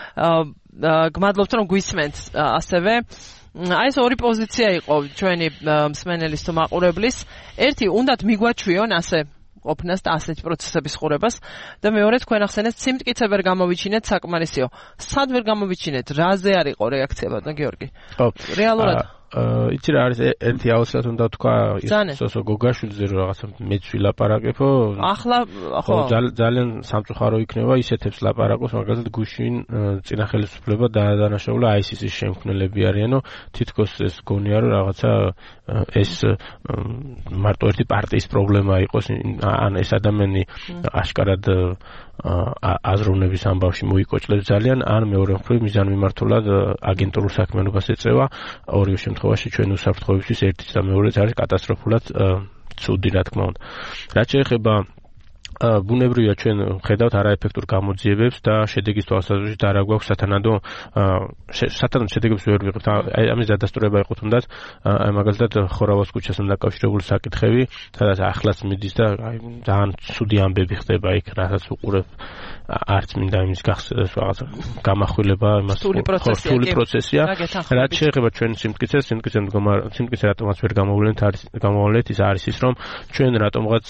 გმადლობთ რომ გვისმენთ ასევე. აი ეს ორი პოზიცია იყო ჩვენი მსმენელის თუ მაყურებლის. ერთი, უნდათ მიგვაჩვიონ ასე ყოფნას და ასეთი პროცესების ყურებას და მეორე, თქვენ ახსენეთ, სიმტკიცე ვერ გამოვიჩინეთ, საკმარისიო. სად ვერ გამოვიჩინეთ? რაზე არ იყო რეაქცია ბატონ გიორგი? ხო. რეალურად იცი რა არის ერთი აუცილებლად უნდა თქვა ისოსო გოგაშვილზე რომ რაღაცა მეც ვილაპარაკებო. ახლა ხო ძალიან სამწუხარო იქნება ისეთებს ლაპარაკოს, მაგალითად გუშინ წინა ხელისუფლება დაადანაშაულა აი esi ის შემქმნელები არიანო, თითქოს ეს გონია რომ რაღაცა ეს მარტო ერთი პარტიის პრობლემა იყოს, ან ეს ადამიანი აშკარად აზროვნების ამბავში მოიკოჭლებს ძალიან, ან მეორე მხრივ მიზანმიმართულად აგენტურულ საქმიანობას ეწევა. ორივე შემთხვევაში ჩვენ უსაფრთხოებისთვის ერთიც და მეორეც არის კატასტროფულად ცუდი, რა თქმა უნდა. რაც შეეხება ბუნებრივია ჩვენ ხედავთ არაეფექტურ გამოძიებებს და შედეგის თვალსაზრისით არ აგვაქვს სათანადო სათანადო შედეგებს ვერ ვიღებთ. ამის დადასტურება იყო თუნდაც მაგალითად ხორავას ქუჩასთან დაკავშირებული საკითხები, სადაც ახლაც მიდის და ძალიან ცუდი ამბები ხდება იქ, რასაც უყურებ, არც მინდა იმის რაღაცა გამახვილება, იმას რთული პროცესია. რაც შეეხება ჩვენ სიმტკიცეს, სიმტკიცე სიმტკიცე რატომაც ვერ გამოვლენთ არის გამოვლენთ ის არის ის რომ ჩვენ რატომღაც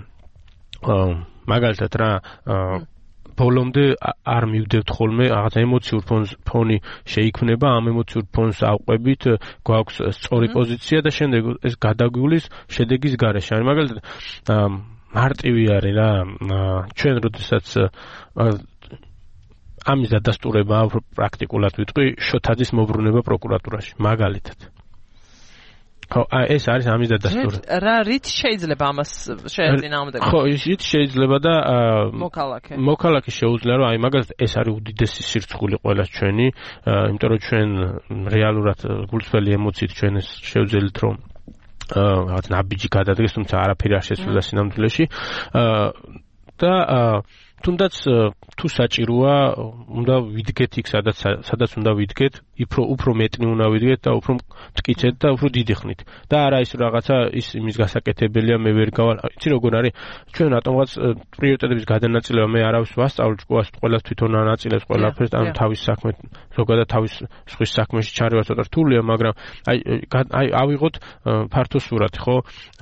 მაგალითად რა ბოლომდე არ მივდევთ ხოლმე რაღაცა ემოციურ ფონი შეიქმნება, ამ ემოციურ ფონს ავყვებით, გვაქვს სწორი პოზიცია და შემდეგ ეს გადაგვივლის შედეგის გარეშე. არის მაგალითად მარტივი არის რა, ჩვენ როდესაც ამის დადასტურება პრაქტიკულად ვიტყვი, შოთაძის მობრუნება პროკურატურაში მაგალითად. ხო, ეს არის ამის დადასტური. რა რით შეიძლება ამას შეეწინააღმდეგოს? ხო, ისიც შეიძლება და მოქალაქე. მოქალაქე შეუძლია რომ აი მაგალითად ეს არის უდიდესი სირცხული ყველას ჩვენი, იმიტომ რომ ჩვენ რეალურად გულწრფელი ემოციით ჩვენ ეს შევძელით რომ რაღაც ნაბიჯი გადადგეს, თუმცა არაფერი არ შეცვლა სინამდვილეში და თუნდაც თუ საჭიროა უნდა ვიდგეთ იქ სადაც სადაც უნდა ვიდგეთ, უფრო უფრო მეტნი უნდა ვიდგეთ და უფრო მტკიცეთ და უფრო დიდი ხნით. და არა ის რაღაცა ის იმის გასაკეთებელია მე ვერ გავალ. იცი როგორ არის ჩვენ რატომღაც პრიორიტეტების გადანაწილება მე არავის ვასწავლ ჭკუას ყველას თვითონ ანაწილებს ყველაფერს ან თავის საქმე ზოგადად თავის სხვის საქმეში ჩარევა ცოტა რთულია, მაგრამ აი აი ავიღოთ ფართო სურათი, ხო?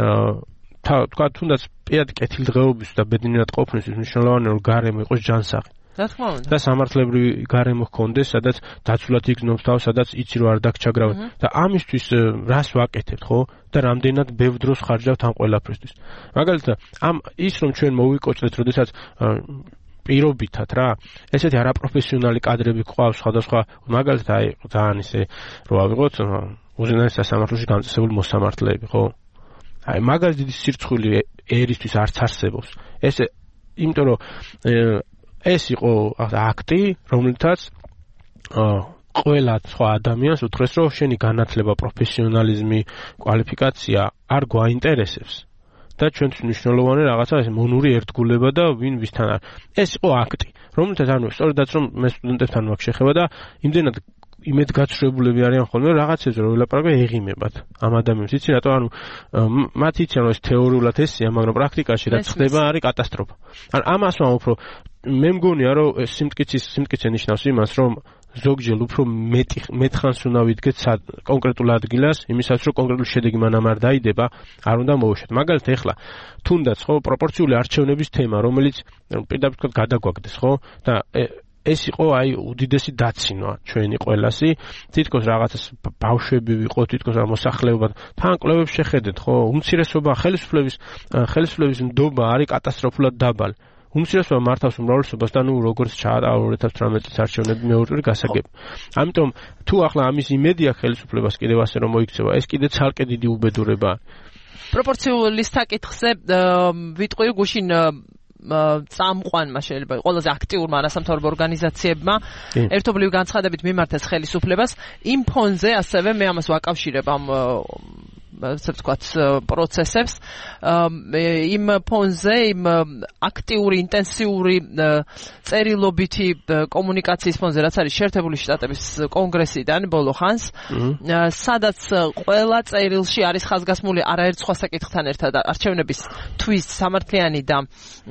თქვა თუნდაც პირად კეთილდღეობის და ბედნიერად ყოფნის მნიშვნელოვანია რომ გარემო იყოს ჯანსაღი. რა თქმა უნდა. და სამართლებრივი გარემო ჰქონდეს, სადაც დაცულად იგრძნობს თავს, სადაც იცი რომ არ დაგჩაგრავენ. და ამისთვის რას ვაკეთებთ, ხო? და რამდენად ბევრ დროს ხარჯავთ ამ ყველაფერთვის. მაგალითად, ამ ის რომ ჩვენ მოვიკოჭდეთ, როდესაც პირობითად რა, ესეთი არაპროფესიონალი კადრები გვყავს სხვადასხვა, მაგალითად აი ძალიან ისე რო ავიღოთ უზენაეს სასამართლოში განწესებული მოსამართლეები, ხო? აი მაგალითად დიდი სირცხვილი ერისთვის არც არსებობს. ეს იმიტომ რომ ეს იყო აქტი, რომელთაც ყველა სხვა ადამიანს უთხრეს, რომ შენი განათლება, პროფესიონალიზმი, კვალიფიკაცია არ გვაინტერესებს. და ჩვენთვის მნიშვნელოვანი რაღაცა ეს მონური ერთგულება და ვინ ვისთან არის. ეს იყო აქტი, რომელთაც ანუ სწორედაც რომ მე სტუდენტებთან მაქვს შეხება და იმდენად იმედგაცრუებულები არიან ხოლმე რაღაცებზე რომ ვილაპარაკო ეღიმებათ ამ ადამიანებს. იცი რატო ანუ მათ იციან რომ ეს თეორიულად ესია, მაგრამ პრაქტიკაში რაც ხდება არის კატასტროფა. ან ამას ვამბობ რომ მე მგონია რომ სიმტკიცის სიმტკიცე ნიშნავს იმას რომ ზოგჯერ უფრო მეტი მეტხანს უნდა ვიდგეთ კონკრეტულ ადგილას, იმისაც რომ კონკრეტული შედეგი მანამ არ დაიდება, არ უნდა მოვუშვათ. მაგალითად ეხლა თუნდაც ხო პროპორციული არჩევნების თემა, რომელიც პირდაპირ თქვა გადაგვაგდეს, ხო? და ეს იყო აი უდიდესი დაცინვა ჩვენი ყველასი, თითქოს რაღაცას ბავშვები ვიყო, თითქოს რა მოსახლეობა, თან კვლევებს შეხედეთ, ხო? უმცირესობა ხელისუფლების ხელისუფლების ნდობა არის კატასტროფულად დაბალი. უმცირესობა მართავს უმრავლესობას და ნუ როგორც ჩაატარა ორი ათას თვრამეტი წლის არჩევნები მეორე ტური გასაგები. ამიტომ თუ ახლა ამის იმედი აქვს ხელისუფლებას კიდევ ასე რომ მოიქცევა, ეს კიდე ცალკე დიდი უბედურებაა. პროპორციული საკითხზე ვიტყვი გუშინ წამყვანმა შეიძლება ყველაზე აქტიურმა არასამთავრობო ორგანიზაციებმა ერთობლივი განცხადებით მიმართეს ხელისუფლებას იმ ფონზე ასევე მე ამას ვაკავშირებ ამ ასე ვთქვათ პროცესებს იმ ფონზე იმ აქტიური ინტენსიური წერილობითი კომუნიკაციის ფონზე რაც არის შეერთებული შტატების კონგრესიდან ბოლო ხანს სადაც ყველა წერილში არის ხაზგასმული არაერთ სხვა საკითხთან ერთად არჩევნების თვის სამართლიანი და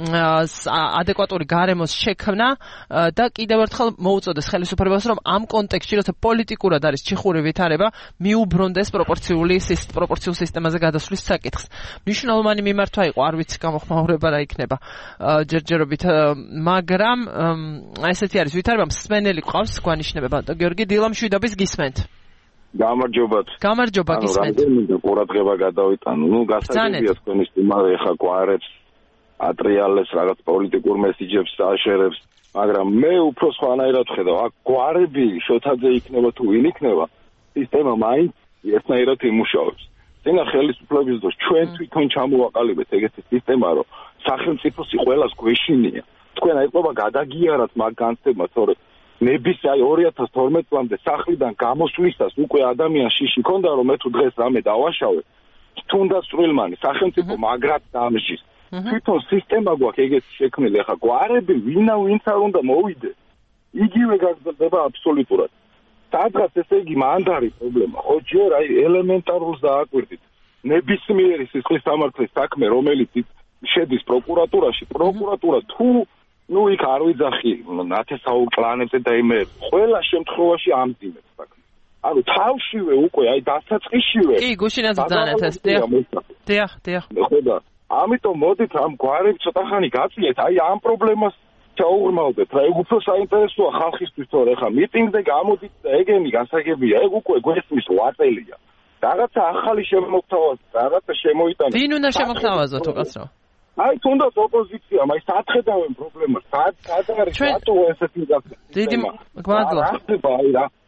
ადეკვატური გარემოს შექმნა და კიდევ ერთხელ მოუწოდეს ხელისუფლებას რომ ამ კონტექსტში როცა პოლიტიკურად არის ჩიხური ვითარება მიუბრუნდეს პროპორციული პროპორციულ სისტემაზე გადასვლის საკითხს. მნიშვნელოვანი მიმართვა იყო, არ ვიცი გამოხმაურება რა იქნება ჯერჯერობით, მაგრამ ესეთი არის ვითარება, მსმენელი ყავს, გვანიშნებება. გიორგი დილამშვიდობის გისმენთ. გამარჯობათ. გამარჯობა გისმენთ. ანუ რამდენი ყურადღება გადავიტანო. ნუ გასაგებია თქვენი სტუმარი ხა გვარებს ატრიალებს რაღაც პოლიტიკურ მესიჯებს აშერებს, მაგრამ მე უფრო სხვანაირად ხედავ. აქ გვარები შოთაძე იქნება თუ ვინ იქნება, სისტემა მაინც ერთნაირად იმუშავებს. წინა ხელისუფლების დროს ჩვენ თვითონ ჩამოვაყალიბეთ ეგეთი სისტემა, რომ სახელმწიფოსი ყველას გვეშინია. თქვენ აიყვება გადაგიარათ მაგ განცდებას, თორე ნების აი ორი ათას თორმეტ წლამდე სახლიდან გამოსვლისას უკვე ადამიანს შიში ქონდა, რომ მე თუ დღეს რამე დავაშავე, თუნდაც წვრილმანი სახელმწიფო მაგრად დამჟის. თვითონ სისტემა გვაქვს ეგეთი შექმნილი, ახლა გვარები ვინა ვინც არ უნდა მოვიდეს. იგივე გაგრძელდება აბსოლუტურად. სადღაც ესე იგი მანდარი პრობლემა, ხო ჯერ აი ელემენტარულს დააკვირდით. ნებისმიერი სისხლის სამართლის საქმე, რომელიც შედის პროკურატურაში, პროკურატურა თუ ნუ იქ არ ვიძახი ნათესაურ პლანებზე და იმე ყველა შემთხვევაში ამძიმებს საქმეს. ანუ თავშივე უკვე აი დასაწყისშივე. კი, გუშინაც ძანეთ ეს. დიახ. დიახ, დიახ. ხო და ამიტომ მოდით ამ გვარებს ცოტა ხანი გაწიეთ, აი ამ პრობლემას ჩაუღრმავდეთ. რა ეგ უფრო საინტერესოა ხალხისთვის, თორე ხა მიტინგზე გამოდით და ეგენი გასაგებია, ეგ უკვე გვესმის ვაწელია. რაღაცა ახალი შემოგთავაზოთ, რაღაცა შემოიტანოთ. ვინ უნდა შემოგთავაზოთ უკაცრავ? აი თუნდაც ოპოზიცია, მაინც ათხედავენ პრობლემას. სად სად არის რატო ესეთი გასაგებია? დიდი მადლობა. აი რა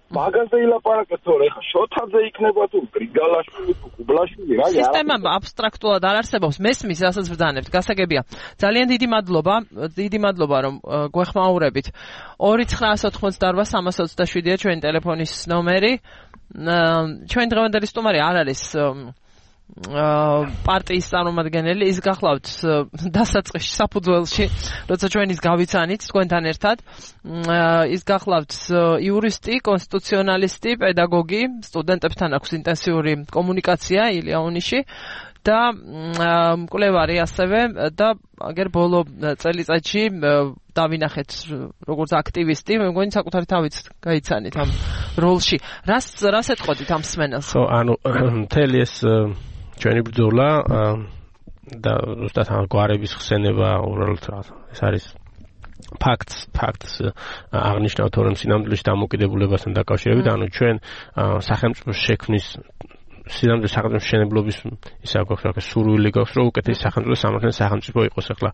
მაგაზე ილაპარაკეთ, თორე ეხა შოთაძე იქნება თუ გრიგალაშვილი თუ კუბლაშვილი, რა არა. სისტემა აბსტრაქტულად არ არსებობს, მესმის რასაც ვძანებთ, გასაგებია. ძალიან დიდი მადლობა, დიდი მადლობა რომ გვეხმაურებით. ორი ცხრაას ოთხმოცდაორვა სამას ოცდაშვიდია ჩვენი ტელეფონის ნომერი. ჩვენი დღევანდელი სტუმარი არ არის პარტიის წარმომადგენელი, ის გახლავთ დასაწყისში საფუძველში, როცა ჩვენ ის გავიცანით თქვენთან ერთად. ის გახლავთ იურისტი, კონსტიტუციონალისტი, პედაგოგი, სტუდენტებთან აქვს ინტენსიური კომუნიკაცია ილიანონიში და მკვლევარი ასევე და აგერ ბოლო წელიწადში დავინახეთ როგორც აქტივისტი, მე მგონი საკუთარი თავით გაიცანით ამ როლში. რას რას ეთყოდით ამ მსმენელს? ხო, ანუ მთელი ეს ჩვენი ბრძოლა და ზუსტად ამ გვარების ხსენება უბრალოდ ეს არის ფაქტს ფაქტს აღნიშნავთ რომ სინამდვილეში დამოკიდებულებასთან დაკავშირებით, ანუ ჩვენ სახელმწიფოს შექმნის სინამდვილეში სახელმწიფოს მშენებლობის ისა გვაქვს რა სურვილი გვაქვს რომ უკეთესი სახელმწიფო სამართლის სახელმწიფო იყოს. ახლა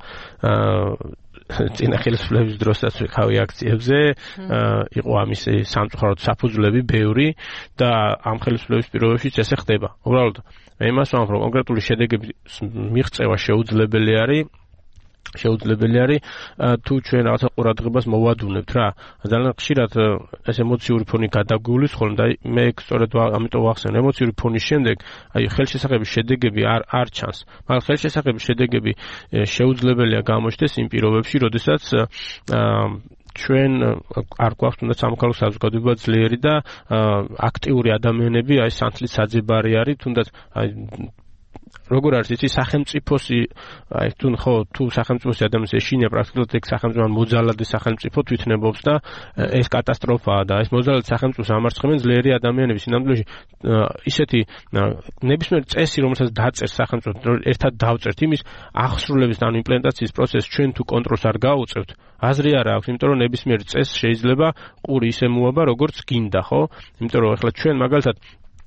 წინა ხელისუფლების დროსაც ვიყავი აქციებზე, იყო ამის სამწუხაროდ საფუძვლები ბევრი და ამ ხელისუფლების პირობებშიც ესე ხდება. უბრალოდ მე იმას ვამბობ, რომ კონკრეტული შედეგების მიღწევა შეუძლებელი არის შეუძლებელი არის თუ ჩვენ რაღაცა ყურადღებას მოვადუნებთ რა. ძალიან ხშირად ეს ემოციური ფონი გადაგულის ხოლმე და მე სწორედ ამიტომ ვახსენე, ემოციური ფონის შემდეგ აი ხელშესახების შედეგები არ არ ჩანს. მაგრამ ხელშესახების შედეგები შეუძლებელია გამოჩნდეს იმ პირობებში, როდესაც ჩვენ არ გვაქვს თუნდაც სამოქალაქო საზოგადოება ძლიერი და აქტიური ადამიანები, აი სანთლის საძებარი არის, თუნდაც აი როგორ არის იცი სახელმწიფოს აი თუ ხო თუ სახელმწიფოს ადამიანს ეშინია პრაქტიკულად ეგ სახელმწიფო მოძალადი სახელმწიფო თვითნებობს და ეს კატასტროფაა და ეს მოძალადი სახელმწიფოს ამარცხებენ ძლიერი ადამიანები. სინამდვილეში ისეთი ნებისმიერ წესი რომელსაც დაწერს სახელმწიფო ერთად დავწერთ იმის აღსრულების და იმპლემენტაციის პროცესს ჩვენ თუ კონტროლს არ გაუწევთ აზრი არ აქვს, იმიტომ რომ ნებისმიერ წესს შეიძლება ყური ისე მოაბა როგორც გინდა, ხო? იმიტომ რომ ახლა ჩვენ მაგალითად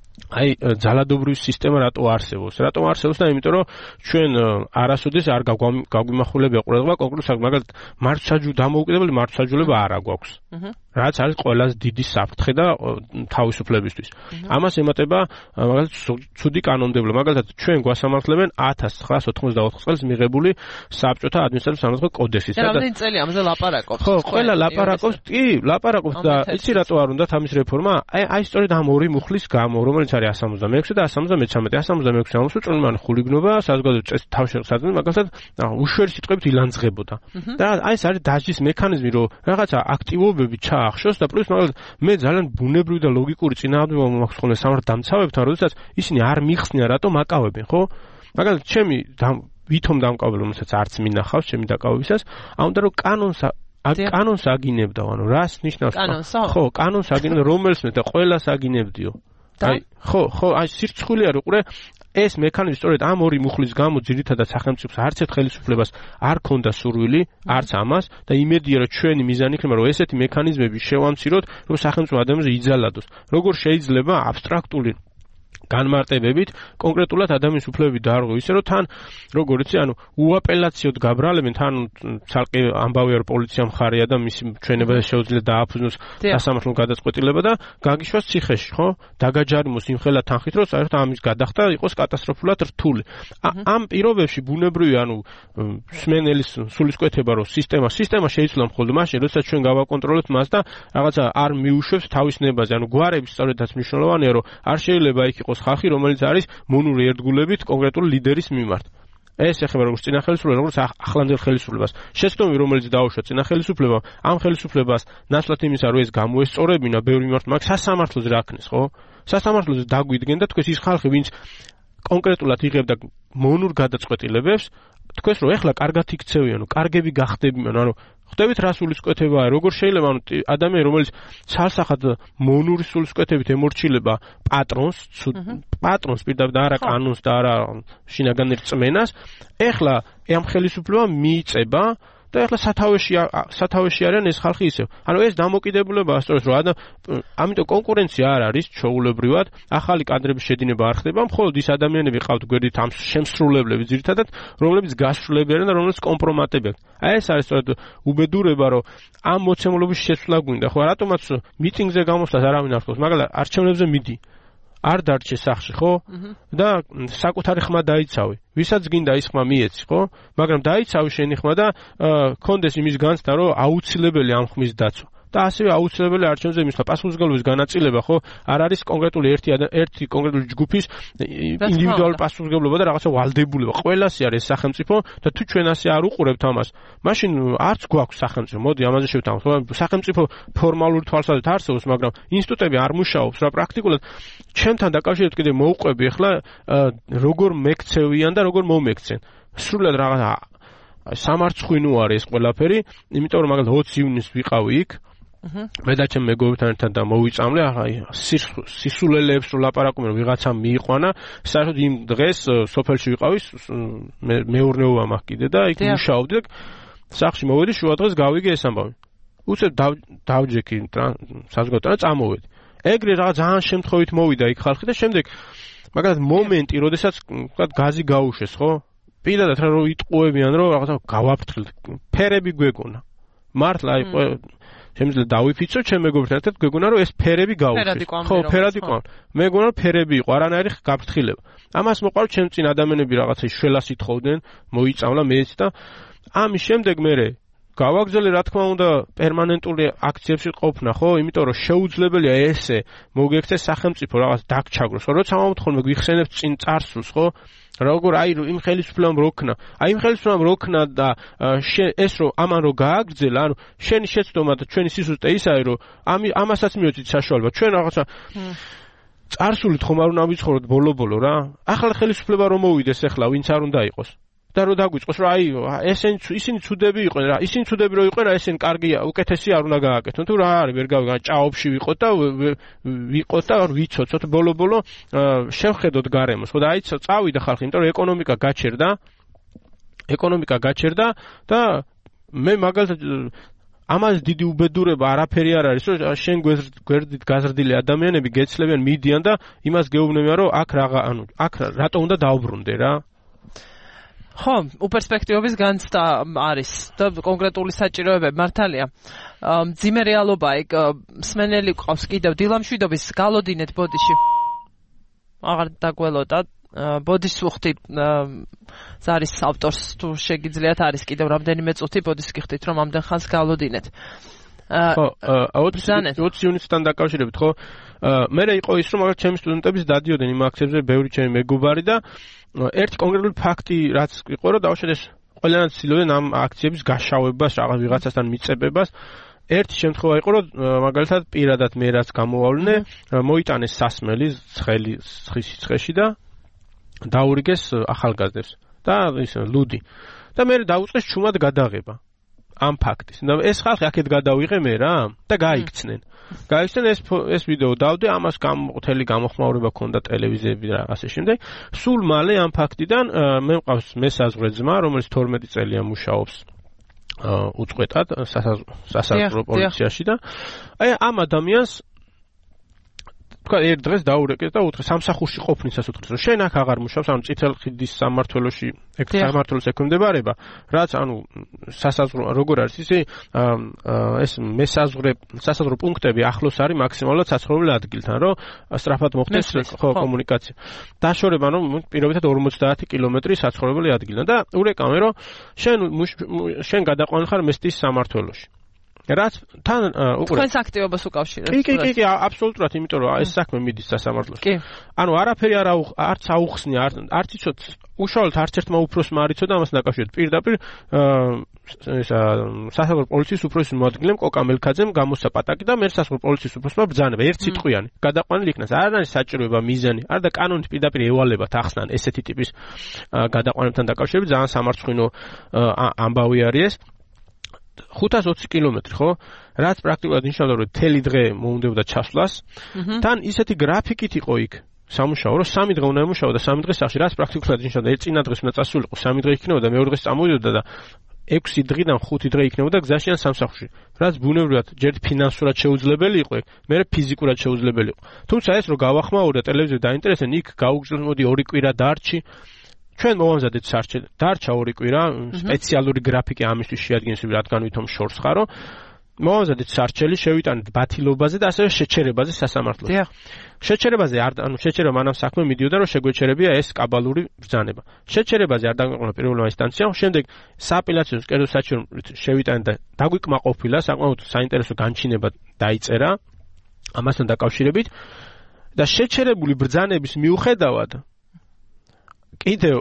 აი ძალადობრივი სისტემა რატო არსებობს? რატო არსებობს და იმიტომ რომ ჩვენ არასოდეს არ გაგვიმახვილებია ყურადღება კონკრეტულ საკ მაგალითად მართლმსაჯულება დამოუკიდებელი მართლმსაჯულება არ აქვს. რაც არის ყველაზე დიდი საფრთხე და თავისუფლებისთვის. ამას ემატება მაგალითად ცუდი კანონმდებლობა. მაგალითად ჩვენ გვასამართლებენ ათას ცხრაას ოთხმოცდაოთხ წელს მიღებული საბჭოთა ადმინისტრაციული სამართლის კოდექსის. და რამდენი წელი ამაზე ლაპარაკობს? ხო, ყველა ლაპარაკობს, კი, ლაპარაკობს და იცი რატო არ უნდა ამის რეფორმა? აი აი სწორედ ამ ორი მუხლის გამო, რომელიც არის one seventy-six და one seventy-three. one seventy-six ამას უწუნმან ხულიგნობა, საზოგადოების წესით თავშესახადები, მაგალითად უშვერი სიტყვებით ილანძღებოდა. და აი ეს არის დასჯის მექანიზმი, რომ რაღაცა აქტივობები ჩაახშოს და პლუს მაგალითად მე ძალიან ბუნებრივი და ლოგიკური წინააღმდეგობა მაქვს ხოლმე სამართ დამცავებთან, როდესაც ისინი არ მიხსნიან, რატომ აკავებენ, ხო? მაგალითად ჩემი ვითომ დამკავებელი, რომელსაც არც მინახავს ჩემი დაკავებისას, ამდა რომ კანონს კანონს აგინებდა, ანუ რას ნიშნავს? ხო, კანონს აგინებდა, რომელს მე და ყველას აგინებდიო. აი, ხო, ხო, აი სირცხული არ უყურე ეს მექანიზმი სწორედ ამ ორი მუხლის გამო ძირითადად სახელმწიფოს არც ერთ ხელისუფლებას არ ქონდა სურვილი, არც ამას და იმედია რომ ჩვენი მიზანი იქნება რომ ესეთი მექანიზმები შევამციროთ, რომ სახელმწიფო ადამიანზე იძალადოს. როგორ შეიძლება აბსტრაქტული განმარტებებით კონკრეტულად ადამიანის უფლებები დაარღვევ ისე რომ თან როგორ იცი ანუ უაპელაციოდ გაბრალებენ თან ცალკე ამბავია რომ პოლიცია მხარეა და მისი ჩვენება შეუძლია დააფუძნოს სასამართლო გადაწყვეტილება და გაგიშვას ციხეში ხო დაგაჯარიმოს იმხელა თანხით რომ საერთოდ ამის გადახდა იყოს კატასტროფულად რთული ამ პირობებში ბუნებრივი ანუ სმენელის სულისკვეთება რომ სისტემა სისტემა შეიძლება მხოლოდ მაშინ როდესაც ჩვენ გავაკონტროლებთ მას და რაღაცა არ მიუშვებს თავის ნებაზე ანუ გვარების სწორედაც მნიშვნელოვანია რომ არ შეიძლება იქ იყოს ხალხი რომელიც არის მონური ერთგულებით კონკრეტული ლიდერის მიმართ ეს ეხება როგორც წინა ხელისუფლებას როგორც ახლანდელ ხელისუფლებას შეცდომი რომელიც დაუშვა წინა ხელისუფლებამ ამ ხელისუფლებას ნაცვლად იმისა რომ ეს გამოესწორებინა ბევრი მიმართ მაგ სასამართლოზე რაკნის ხო სასამართლოზე დაგვიდგენ და თქვენ ის ხალხი ვინც კონკრეტულად იღებდა მონურ გადაწყვეტილებებს თქვენ რომ ეხლა კარგად იქცევიანო კარგები გახდებიან ანუ ხდებით რა სულისკვეთებაა როგორ შეიძლება ანუ ადამიანი რომელიც ცალსახად მონური სულისკვეთებით ემორჩილება პატრონს პატრონს პირდაპირ და არა კანონს და არა შინაგან რწმენას ეხლა ამ ხელისუფლებამ მიიწება და ეხლა სათავეში სათავეში არიან ეს ხალხი ისევ. ანუ ეს დამოკიდებულებაა სწორედ რომ ამიტომ კონკურენცია არ არის ჩვეულებრივად, ახალი კადრების შედინება არ ხდება, მხოლოდ ის ადამიანები ყავთ გვერდით ამ შემსრულებლები ძირითადად, რომლებიც გასრულები არიან და რომლებიც კომპრომატები აქვთ. აი ეს არის სწორედ უბედურება, რომ ამ მოცემულობის შეცვლა გვინდა, ხო, რატომაც მიტინგზე გამოსვლას არავინ არ ხობს, მაგრამ არჩევნებზე მიდი. არ დარჩე სახში, ხო? და საკუთარი ხმა დაიცავი. ვისაც გინდა ის ხმა მიეცი, ხო? მაგრამ დაიცავი შენი ხმა და კონდეს იმის განცდა, რომ აუცილებელი ამ ხმის დაცვა. და ასევე აუცილებელი არჩევნზე იმის პასუხისმგებლობის განაწილება, ხო? არ არის კონკრეტული ერთი ერთი კონკრეტული ჯგუფის ინდივიდუალური პასუხისმგებლობა და რაღაცა ვალდებულება. ყველასი არის სახელმწიფო და თუ ჩვენ ასე არ უყურებთ ამას, მაშინ არც გვაქვს სახელმწიფო. მოდი ამაზე შევთანხმდით, ხო? სახელმწიფო ფორმალური თვალსაზრისით არსებობს, მაგრამ ინსტიტუტები არ მუშაობს, რა პრაქტიკულად ჩემთან დაკავშირებით კიდე მოვყვები ახლა როგორ მეკცევიან და როგორ მომექცენ. სრულად რაღაცა სამარცხვინო არის ეს ყველაფერი, იმიტომ რომ მაგალითად ოცი ივნისს ვიყავი იქ. მე და ჩემ მეგობრებთან ერთად და მოვიწამლე, აი სისულელეებს რო ლაპარაკობენ, რომ ვიღაცამ მიიყვანა, საერთოდ იმ დღეს სოფელში ვიყავი, მეურნეობა მაქვს კიდე და იქ მუშაობდი და სახლში მოვედი, შუა დღეს გავიგე ეს ამბავი. უცებ დავჯექი საზოგადოებთან და წამოვედი. ეგრე რაღაც ძალიან შემთხვევით მოვიდა იქ ხალხი და შემდეგ მაგალითად მომენტი, როდესაც ვთქვათ გაზი გაუშვეს, ხო? პირადად რა იტყუებიან, რომ რაღაცა გავაფრთხილდ. ფერები გვეგონა. მართლა აი შემიძლია დავიფიცო ჩემ მეგობრებთან ერთად გვეგონა რომ ეს ფერები გაუშვეს. ხო, ფერადი ყვამ. მეგონა რომ ფერები იყო, არანაირი გაფრთხილება. ამას მოყავთ ჩემ წინ ადამიანები რაღაცა შველას ითხოვდნენ, მოიწამლა მეც და ამის შემდეგ მე გავაგზავნე რა თქმა უნდა პერმანენტული აქციებში ყოფნა, ხო? იმიტომ რომ შეუძლებელია ესე მოგექცეს სახელმწიფო რაღაც დაგჩაგროს. როცა მომთხოვნე გვიხსენებთ წინ წარსულს, ხო? როგორ აი რომ იმ ხელისუფლებამ როქნა, აი იმ ხელისუფლებამ როქნა და ეს რომ ამან რო გააგრძელა, ანუ შენი შეცდომა და ჩვენი სიზუსტე ისაა რომ ამასაც მიოცით საშუალება. ჩვენ რაღაცა წარსულით ხომ არ უნდა ვიცხოვროთ ბოლო-ბოლო რა. ახლა ხელისუფლება რომ მოვიდეს ახლა, ვინც არ უნდა იყოს. და რო დაგვიწყოს რომ აი ესენი ისინი ცუდები იყვნენ რა, ისინი ცუდები რო იყვნენ რა, ესენი კარგია, უკეთესი არ უნდა გააკეთონ. თუ რა არის, ვერ გავიგე, ჭაობში ვიყოთ და ვიყოთ და ვიცოცოთ ბოლო-ბოლო შევხედოთ გარემოს. ხო და აი წავიდა ხალხი, იმიტომ რომ ეკონომიკა გაჩერდა, ეკონომიკა გაჩერდა და მე მაგალითად ამას დიდი უბედურება არაფერი არ არის, რომ შენ გვერდით გაზრდილი ადამიანები გეცლებიან, მიდიან და იმას გეუბნებიან, რომ აქ რაღა, ანუ აქ რატო უნდა დაუბრუნდე რა. ხო, უპერსპექტივების განცდა არის და კონკრეტული საჭიროებები მართალია. მძიმე რეალობა იქ მსმენელი ყავს კიდევ დილამშვიდობის გალოდინეთ ბოდიში. აღარ დაგველოდა ბოდის ვუხდით ზარის ავტორს თუ შეგიძლიათ არის კიდევ რამდენიმე წუთი ბოდის გიხდით რომ ამდენ ხანს გალოდინეთ. ხო, ოცი ივნისთან დაკავშირებით, ხო? მე იყო ის რომ მაგალითად ჩემი სტუდენტების დადიოდნენ იმ აქციებზე ბევრი ჩემი მეგობარი და ერთი კონკრეტული ფაქტი რაც იყო რომ დავშედეს ყველანაც ცდილობდნენ ამ აქციების გაშავებას, რაღაც ვიღაცასთან მიწებებას. ერთი შემთხვევა იყო რომ მაგალითად პირადად მე რაც გამოვავლინე, მოიტანეს სასმელი ცხელი სიცხეში და დაურიგეს ახალგაზრდებს და ის ლუდი. და მე დაუწყეს ჩუმად გადაღება ამ ფაქტის. და ეს ხალხი აქეთ გადავიღე მე რა და გაიქცნენ. გაიქცნენ ეს ეს ვიდეო დავდე, ამას გამოთელი გამოხმაურება ქონდა ტელევიზიები და ასე შემდეგ. სულ მალე ამ ფაქტიდან მე მყავს მესაზღვრე ძმა, რომელიც თორმეტი წელია მუშაობს უწყვეტად სასაზღვრო პოლიციაში და აი ამ ადამიანს თქვა ერთ დღეს დაურეკეს და უთხრეს სამსახურში ყოფნისას უთხრეს რომ შენ აქ აღარ მუშაობს, ანუ წითელ ხიდის სამმართველოში ეგ სამმართველოს ექვემდებარება, რაც ანუ სასაზღვრო როგორ არის ისე ეს მესაზღვრე სასაზღვრო პუნქტები ახლოს არის მაქსიმალურად საცხოვრებელ ადგილთან, რომ სწრაფად მოხდეს ხო კომუნიკაცია. დაშორება რომ პირობითად ორმოცდაათი კილომეტრი საცხოვრებელი ადგილიდან და ურეკამე რომ შენ შენ გადაყვანილ ხარ მესტის სამმართველოში. რაც თან უკვე თქვენს აქტივობას უკავშირებს. კი, კი, კი, კი, აბსოლუტურად, იმიტომ რომ ეს საქმე მიდის სასამართლოში. კი. ანუ არაფერი არ არც აუხსნია, არც იცოთ, უშუალოდ არც ერთმა უფროსმა არ იცოდა ამას დაკავშირებით. პირდაპირ ესა სასამართლო პოლიციის უფროსის მოადგილემ კოკა მელქაძემ გამოსცა პატაკი და მე სასამართლო პოლიციის უფროსმა ბრძანება ერთ სიტყვიანი. გადაყვანილი იქნას. არ არის საჭიროება მიზანი, არ და კანონით პირდაპირ ევალებათ ახსნან ესეთი ტიპის გადაყვანებთან დაკავშირებით ძალიან სამარცხვინო ამბავი არის ეს. ხუთას ოცი კილომეტრი, ხო? რაც პრაქტიკულად ნიშნავდა, რომ თელი დღე მოუნდებოდა ჩასვლას. თან ისეთი გრაფიკით იყო იქ სამუშაო, რომ სამი დღე უნდა ემუშაო და სამი დღე სახში, რაც პრაქტიკულად ნიშნავდა, ერთ წინა დღეს უნდა წასულიყო, სამი დღე იქნებოდა, მეორე დღეს წამოვიდოდა და ექვსი დღიდან ხუთი დღე იქნებოდა გზაში ან სამსახურში. რაც ბუნებრივად ჯერ ფინანსურად შეუძლებელი იყო, მერე ფიზიკურად შეუძლებელი იყო. თუმცა ეს რო გავახმაურე და ტელევიზია დაინტერესენ, იქ გაუგზავნე მოდი ორი კვირა დარჩი. ჩვენ მოვამზადეთ სარჩე, დარჩა ორი კვირა, სპეციალური გრაფიკი ამისთვის შეადგენს, რადგან ვითომ შორს ხარო. მოვამზადეთ სარჩელი, შევიტანეთ ბათილობაზე და ასევე შეჩერებაზე სასამართლოში. შეჩერებაზე არ ანუ შეჩერება მანამ საქმე მიდიოდა რომ შეგვეჩერებია ეს კაბალური ბრძანება. შეჩერებაზე არ დაგვიყვანა პირველმა ინსტანციამ, შემდეგ სააპელაციო კერძო საჩუქრით შევიტანეთ და დაგვიკმაყოფილა, საკმაოდ საინტერესო განჩინება დაიწერა ამასთან დაკავშირებით და შეჩერებული ბრძანების მიუხედავად კიდევ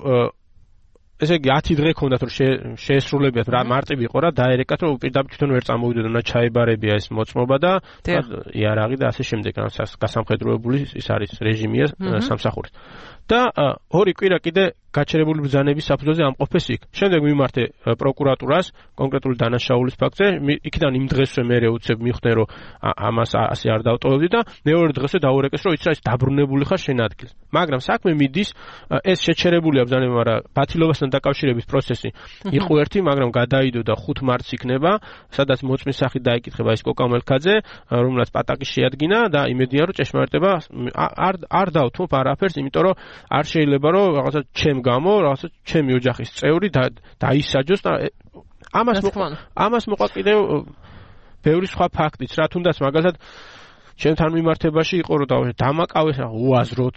ესე იგი ათი დღე ქონდათ რომ შეესრულებიათ რა მარტივი იყო რა დაერეკათ რომ პირდაპირ თვითონ ვერ წამოვიდოდან და ჩაებარებია ეს მოწმობა და იარაღი და ასე შემდეგ გასამხედროებული ის არის რეჟიმია სამსახურით და ორი კვირა კიდე გაჩერებული ბრძანების საფუძველზე ამყოფეს იქ. შემდეგ მიმართე პროკურატურას კონკრეტული დანაშაულის ფაქტზე, იქიდან იმ დღესვე მე უცებ მიხდე რომ ამას ასე არ დავტოვებდი და მეორე დღესვე დაურეკეს რომ იცი რა ის დაბრუნებული ხარ შენ ადგილს. მაგრამ საქმე მიდის ეს შეჩერებულია ბრძანება, მაგრამ ბათილობასთან დაკავშირების პროცესი იყო ერთი, მაგრამ გადაიდო და ხუთ მარტს იქნება, სადაც მოწმის სახით დაიკითხება ის კოკამელქაძე, რომელსაც პატაკი შეადგინა და იმედია რომ ჭეშმარიტება არ არ დავთმობ არაფერს, იმიტომ რომ არ შეიძლება რომ რაღაცა ჩემ გამო რაღაცა ჩემი ოჯახის წევრი დაისაჯოს და ამას ამას მოყვა კიდევ ბევრი სხვა ფაქტიც რა თუნდაც მაგალითად ჩემთან მიმართებაში იყო რომ დამაკავეს უაზროდ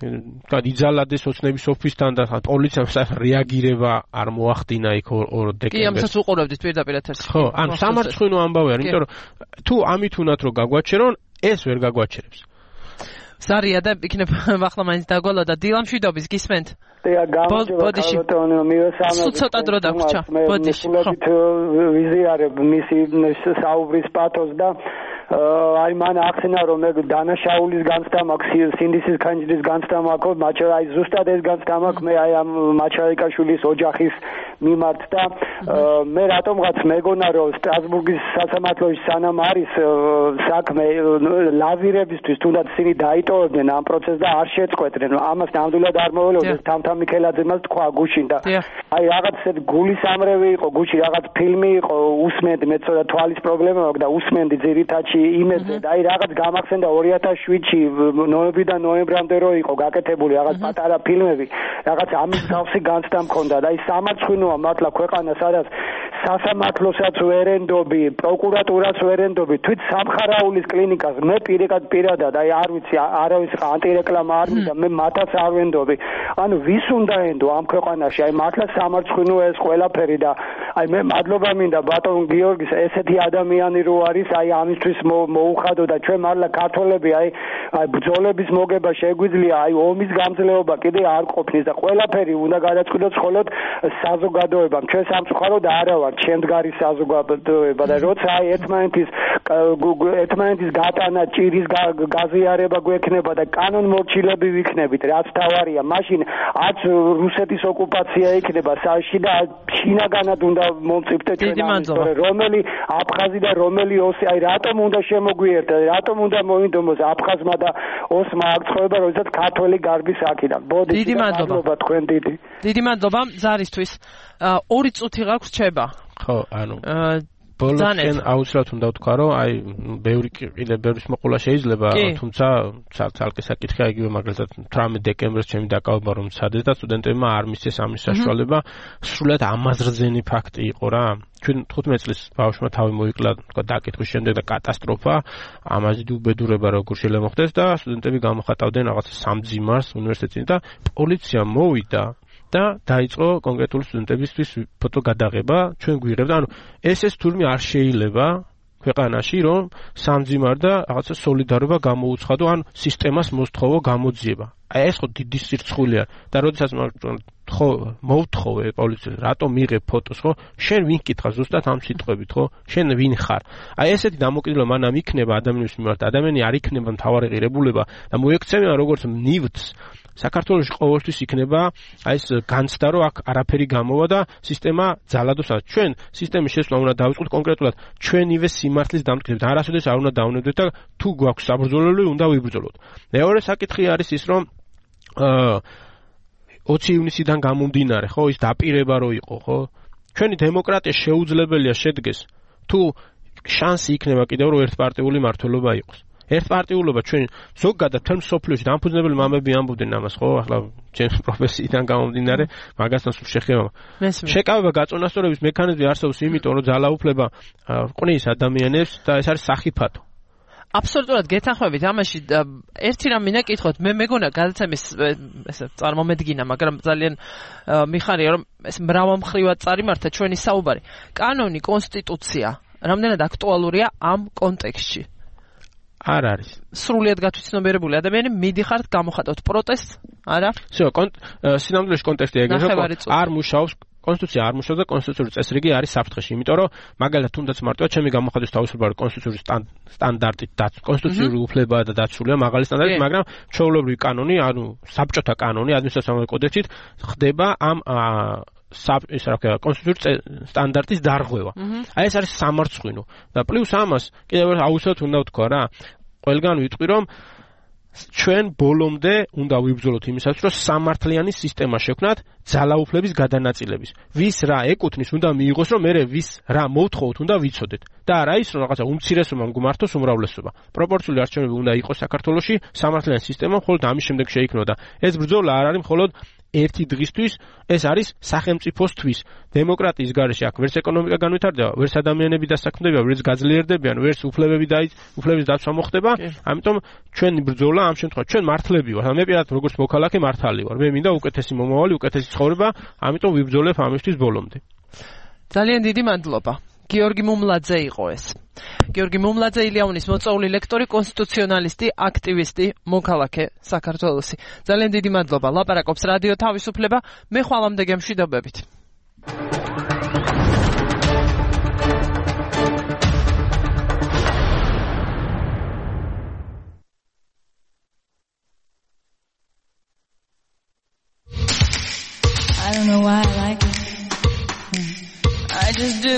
იძალადეს ოცნების ოფისთან და პოლიციამ რეაგირება არ მოახდინა იქ ორ დეკემბერს. კი, ამასაც უყურებდით პირდაპირ ეთერში. ხო, ანუ სამარცხვინო ამბავი არის, იმიტომ რომ თუ ამით უნათ რომ გაგვაჩერონ, ეს ვერ გაგვაჩერებს. ზარია და იქნება ახლა მაინც დაგვალა და დილამშვიდობის გისმენთ? და გამოდიში სულ ცოტა დრო დაგვრჩა. ბოდიში. ვიზიარებ მისი საუბრის პათოს და აი მან ახსენა რომ მე დანაშაულის განცდა მაქვს, სინდისის ქანჯრის განცდა მაქვს, მაჩა აი ზუსტად ეს განცდა მაქვს მე აი ამ მაჩაიკაშვილის ოჯახის მიმართ და მე რატომღაც მეგონა რომ სტრასბურგის სასამართლოში სანამ არის საქმე ლაზირებისთვის თუნდაც ისინი დაიტოვებდნენ ამ პროცესს და არ შეწყვეტდნენ. ამას ნამდვილად არ მოველოდეს თამთა მიქელაძე მას თქვა გუშინ და აი რაღაც ეს გულისამრევი იყო გუში რაღაც ფილმი იყო უსმენდი მე ცოტა თვალის პრობლემა მაქვს და უსმენდი ძირითადში იმედზე და აი რაღაც გამახსენდა ორი ათას შვიდში ნოემბრიდან ნოემბრამდე რო იყო გაკეთებული რაღაც პატარა ფილმები რაღაც ამის თავსი განცდა მქონდა და აი სამარცხვინოა მართლა ქვეყანა სადაც სასამართლოსაც ვერენდობი, პროკურატურას ვერენდობი, თვით სამხარაულის კლინიკას მე პირადად პირადად აი არ ვიცი არავის ანტირეკლამა არ მინდა მე მათაც არ ვენდობი. ანუ ვის უნდა ენდო ამ ქვეყანაში? აი მართლა სამარცხვინოა ეს ყველაფერი და აი მე მადლობა მინდა ბატონ გიორგის ესეთი ადამიანი რო არის აი ამისთვის მოუხადო და ჩვენ მართლა ქართველები აი აი ბრძოლების მოგება შეგვიძლია აი ომის გამძლეობა კიდე არ ყოფნის და ყველაფერი უნდა გადაწყვიტოს მხოლოდ საზოგადოებამ. ჩვენ სამწუხაროდ არა ვარ ჩემდგარი საზოგადოება და როცა აი ერთმანეთის ერთმანეთის გატანა ჭირის გაზიარება გვექნება და კანონმორჩილები ვიქნებით რაც თავარია მაშინ არც რუსეთის ოკუპაცია იქნება საში და შინაგანად უნდა მომწიფდეთ ჩვენ რომელი აფხაზი და რომელი ოსი აი რატომ უნდა შემოგვიერთდა რატომ უნდა მოინდომოს აფხაზმა და ოსმა აღწევება როდესაც ქართველი გარბის აქედან ბოდი დიდი მადლობა თქვენ დიდი დიდი მადლობა ზარისთვის ორი წუთი გაქვს რჩება ხო ანუ ბოლოსკენ აუცილებლად უნდა ვთქვა რომ აი ბევრი კიდე ბევრის მოყოლა შეიძლება თუმცა ცალკე საკითხია იგივე მაგალითად თვრამეტ დეკემბერს ჩემი დაკავება რომ მცადეს და სტუდენტებმა არ მისცეს ამის საშუალება სრულად ამაზრზენი ფაქტი იყო რა ჩვენ თხუთმეტ წლის ბავშვმა თავი მოიკლა თქვა დაკითხვის შემდეგ და კატასტროფა ამაზე უბედურება როგორ შეიძლება მოხდეს და სტუდენტები გამოხატავდნენ რაღაც სამძიმარს უნივერსიტეტში და პოლიცია მოვიდა და დაიწყო კონკრეტული სტუდენტებისთვის ფოტო გადაღება ჩვენ გვიღებდა ანუ ეს ეს თურმე არ შეიძლება ქვეყანაში რომ სამძიმარ და რაღაცა სოლიდარობა გამოუცხადო ან სისტემას მოსთხოვო გამოძიება აი ეს ხო დიდი სირცხულია და როდესაც ხო მოვთხოვე პოლიციას რატომ მიიღებ ფოტოს ხო შენ ვინ კითხა ზუსტად ამ სიტყვებით ხო შენ ვინ ხარ აი ესეთი დამოკიდებულება მანამ იქნება ადამიანის მიმართ ადამიანი არ იქნება მთავარი ღირებულება და მოექცევიან როგორც ნივთს საქართველოში ყოველთვის იქნება აი ეს განცდა რომ აქ არაფერი გამოვა და სისტემა ძალადობს ჩვენ სისტემის შესვლა უნდა დავიწყოთ კონკრეტულად ჩვენივე სიმართლის დამტკიცებით არასოდეს არ უნდა დავნებდეთ და თუ გვაქვს საბრძოლელი უნდა ვიბრძოლოთ მეორე საკითხი არის ის რომ ოცი ივნისიდან გამომდინარე ხო ის დაპირება რო იყო ხო ჩვენი დემოკრატია შეუძლებელია შედგეს თუ შანსი იქნება კიდევ რომ ერთპარტიული მმართველობა იყოს. ერთპარტიულობა ჩვენ ზოგადად თემ სოფლიოში დამფუძნებელი მამები ამბობდნენ ამას, ხო? ახლა ჩემს პროფესიიდან გამომდინარე, მაგასთან სულ შეხება. შეკავება გაწონასწორების მექანიზმი არსებობს იმიტომ, რომ ძალაუფლება ყნის ადამიანებს და ეს არის სახიფათო. აბსოლუტურად გეთანხმებით ამაში ერთი რამ მინდა კითხოთ მე მეგონა გადაცემის ესე წარმომედგინა მაგრამ ძალიან მიხარია რომ ეს მრავალმხრივად წარიმართა ჩვენი საუბარი კანონი კონსტიტუცია რამდენად აქტუალურია ამ კონტექსტში არ არის სრულიად გათვითცნობიერებული ადამიანი მიდიხართ გამოხატავთ პროტესტს არა всё სინამდვილეში კონტექსტი ეგრევე არ მუშაობს კონსტიტუცია არ მუშაობს და კონსტიტუციური წესრიგი არის საფრთხეში, იმიტომ რომ მაგალითად თუნდაც მარტივად ჩემი გამოხატვის თავისუფლება კონსტიტუციური სტანდარტით და კონსტიტუციური უფლებაა და დაცულია მაღალი სტანდარტით, მაგრამ ჩვეულებრივი კანონი, ანუ საბჭოთა კანონი ადმინისტრაციული კოდექსით ხდება ამ ის რა ქვია კონსტიტუციური სტანდარტის დარღვევა. აი ეს არის სამარცხვინო და პლუს ამას კიდევ აუცილებლად უნდა ვთქვა რა, ყველგან ვიტყვი რომ ჩვენ ბოლომდე უნდა ვიბრძოლოთ იმისათვის, რომ სამართლიანი სისტემა შექმნათ ძალაუფლების გადანაწილების. ვის რა ეკუთვნის, უნდა მიიღოს, რომ მე ვის რა მოვთხოვოთ, უნდა ვიცოდეთ. და არა ის, რომ რაღაცა უმცირესობამ გმართოს უმრავლესობა. პროპორციული არჩევნები უნდა იყოს საქართველოში, სამართლიანი სისტემა მხოლოდ ამის შემდეგ შეიქმნოდა. ეს ბრძოლა არ არის მხოლოდ ერთი დღისთვის, ეს არის სახელმწიფოსთვის. დემოკრატიის გარეშე აქ ვერც ეკონომიკა განვითარდება, ვერც ადამიანები დასაქმდებიან, ვერც გაძლიერდებიან, ვერც უფლებები და უფლების დაცვა მოხდება. ამიტომ ჩვენი ბრძოლა ამ შემთხვევაში ჩვენ მართლები ვართ. მე პირადად როგორც მოქალაქე მართალი ვარ. მე მინდა უკეთესი მომავალი, უკეთესი ცხოვრება, ამიტომ ვიბრძოლებ ამისთვის ბოლომდე. ძალიან დიდი მადლობა. გიორგი მუმლაძე იყო ეს. გიორგი მუმლაძე ილიანის მოწვეული ლექტორი, კონსტიტუციონალისტი, აქტივისტი, მოქალაქე საქართველოსი. ძალიან დიდი მადლობა. ლაპარაკობს რადიო თავისუფლება. მე ხვალამდე გემშვიდობებით. I don't know why I like it. I just do.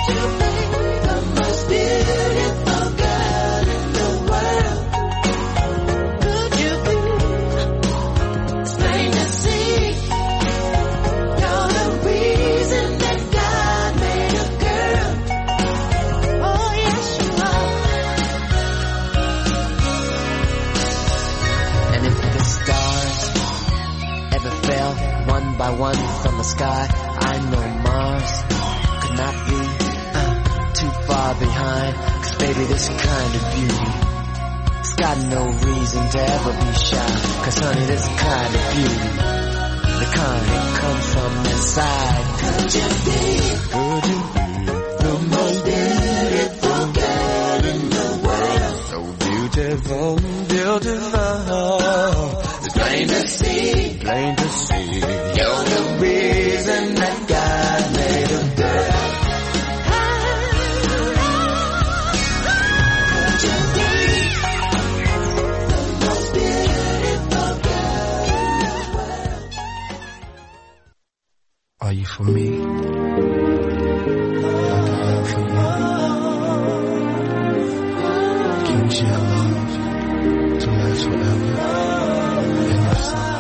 One from the sky, I know Mars could not be uh, too far behind, 'cause baby this kind of beauty, it's got no reason to ever be shy, 'cause honey this kind of beauty, the kind that comes from inside. Could you be, could you be the most beautiful girl in the world? So beautiful, beautiful, it's plain to see, plain to see. You're the reason that God made a girl. Could you be the most beautiful girl in the world? Are you for me? Like I am for you. Can we share love to last forever in the sun?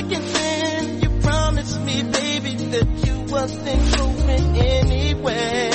Wasn't going anywhere.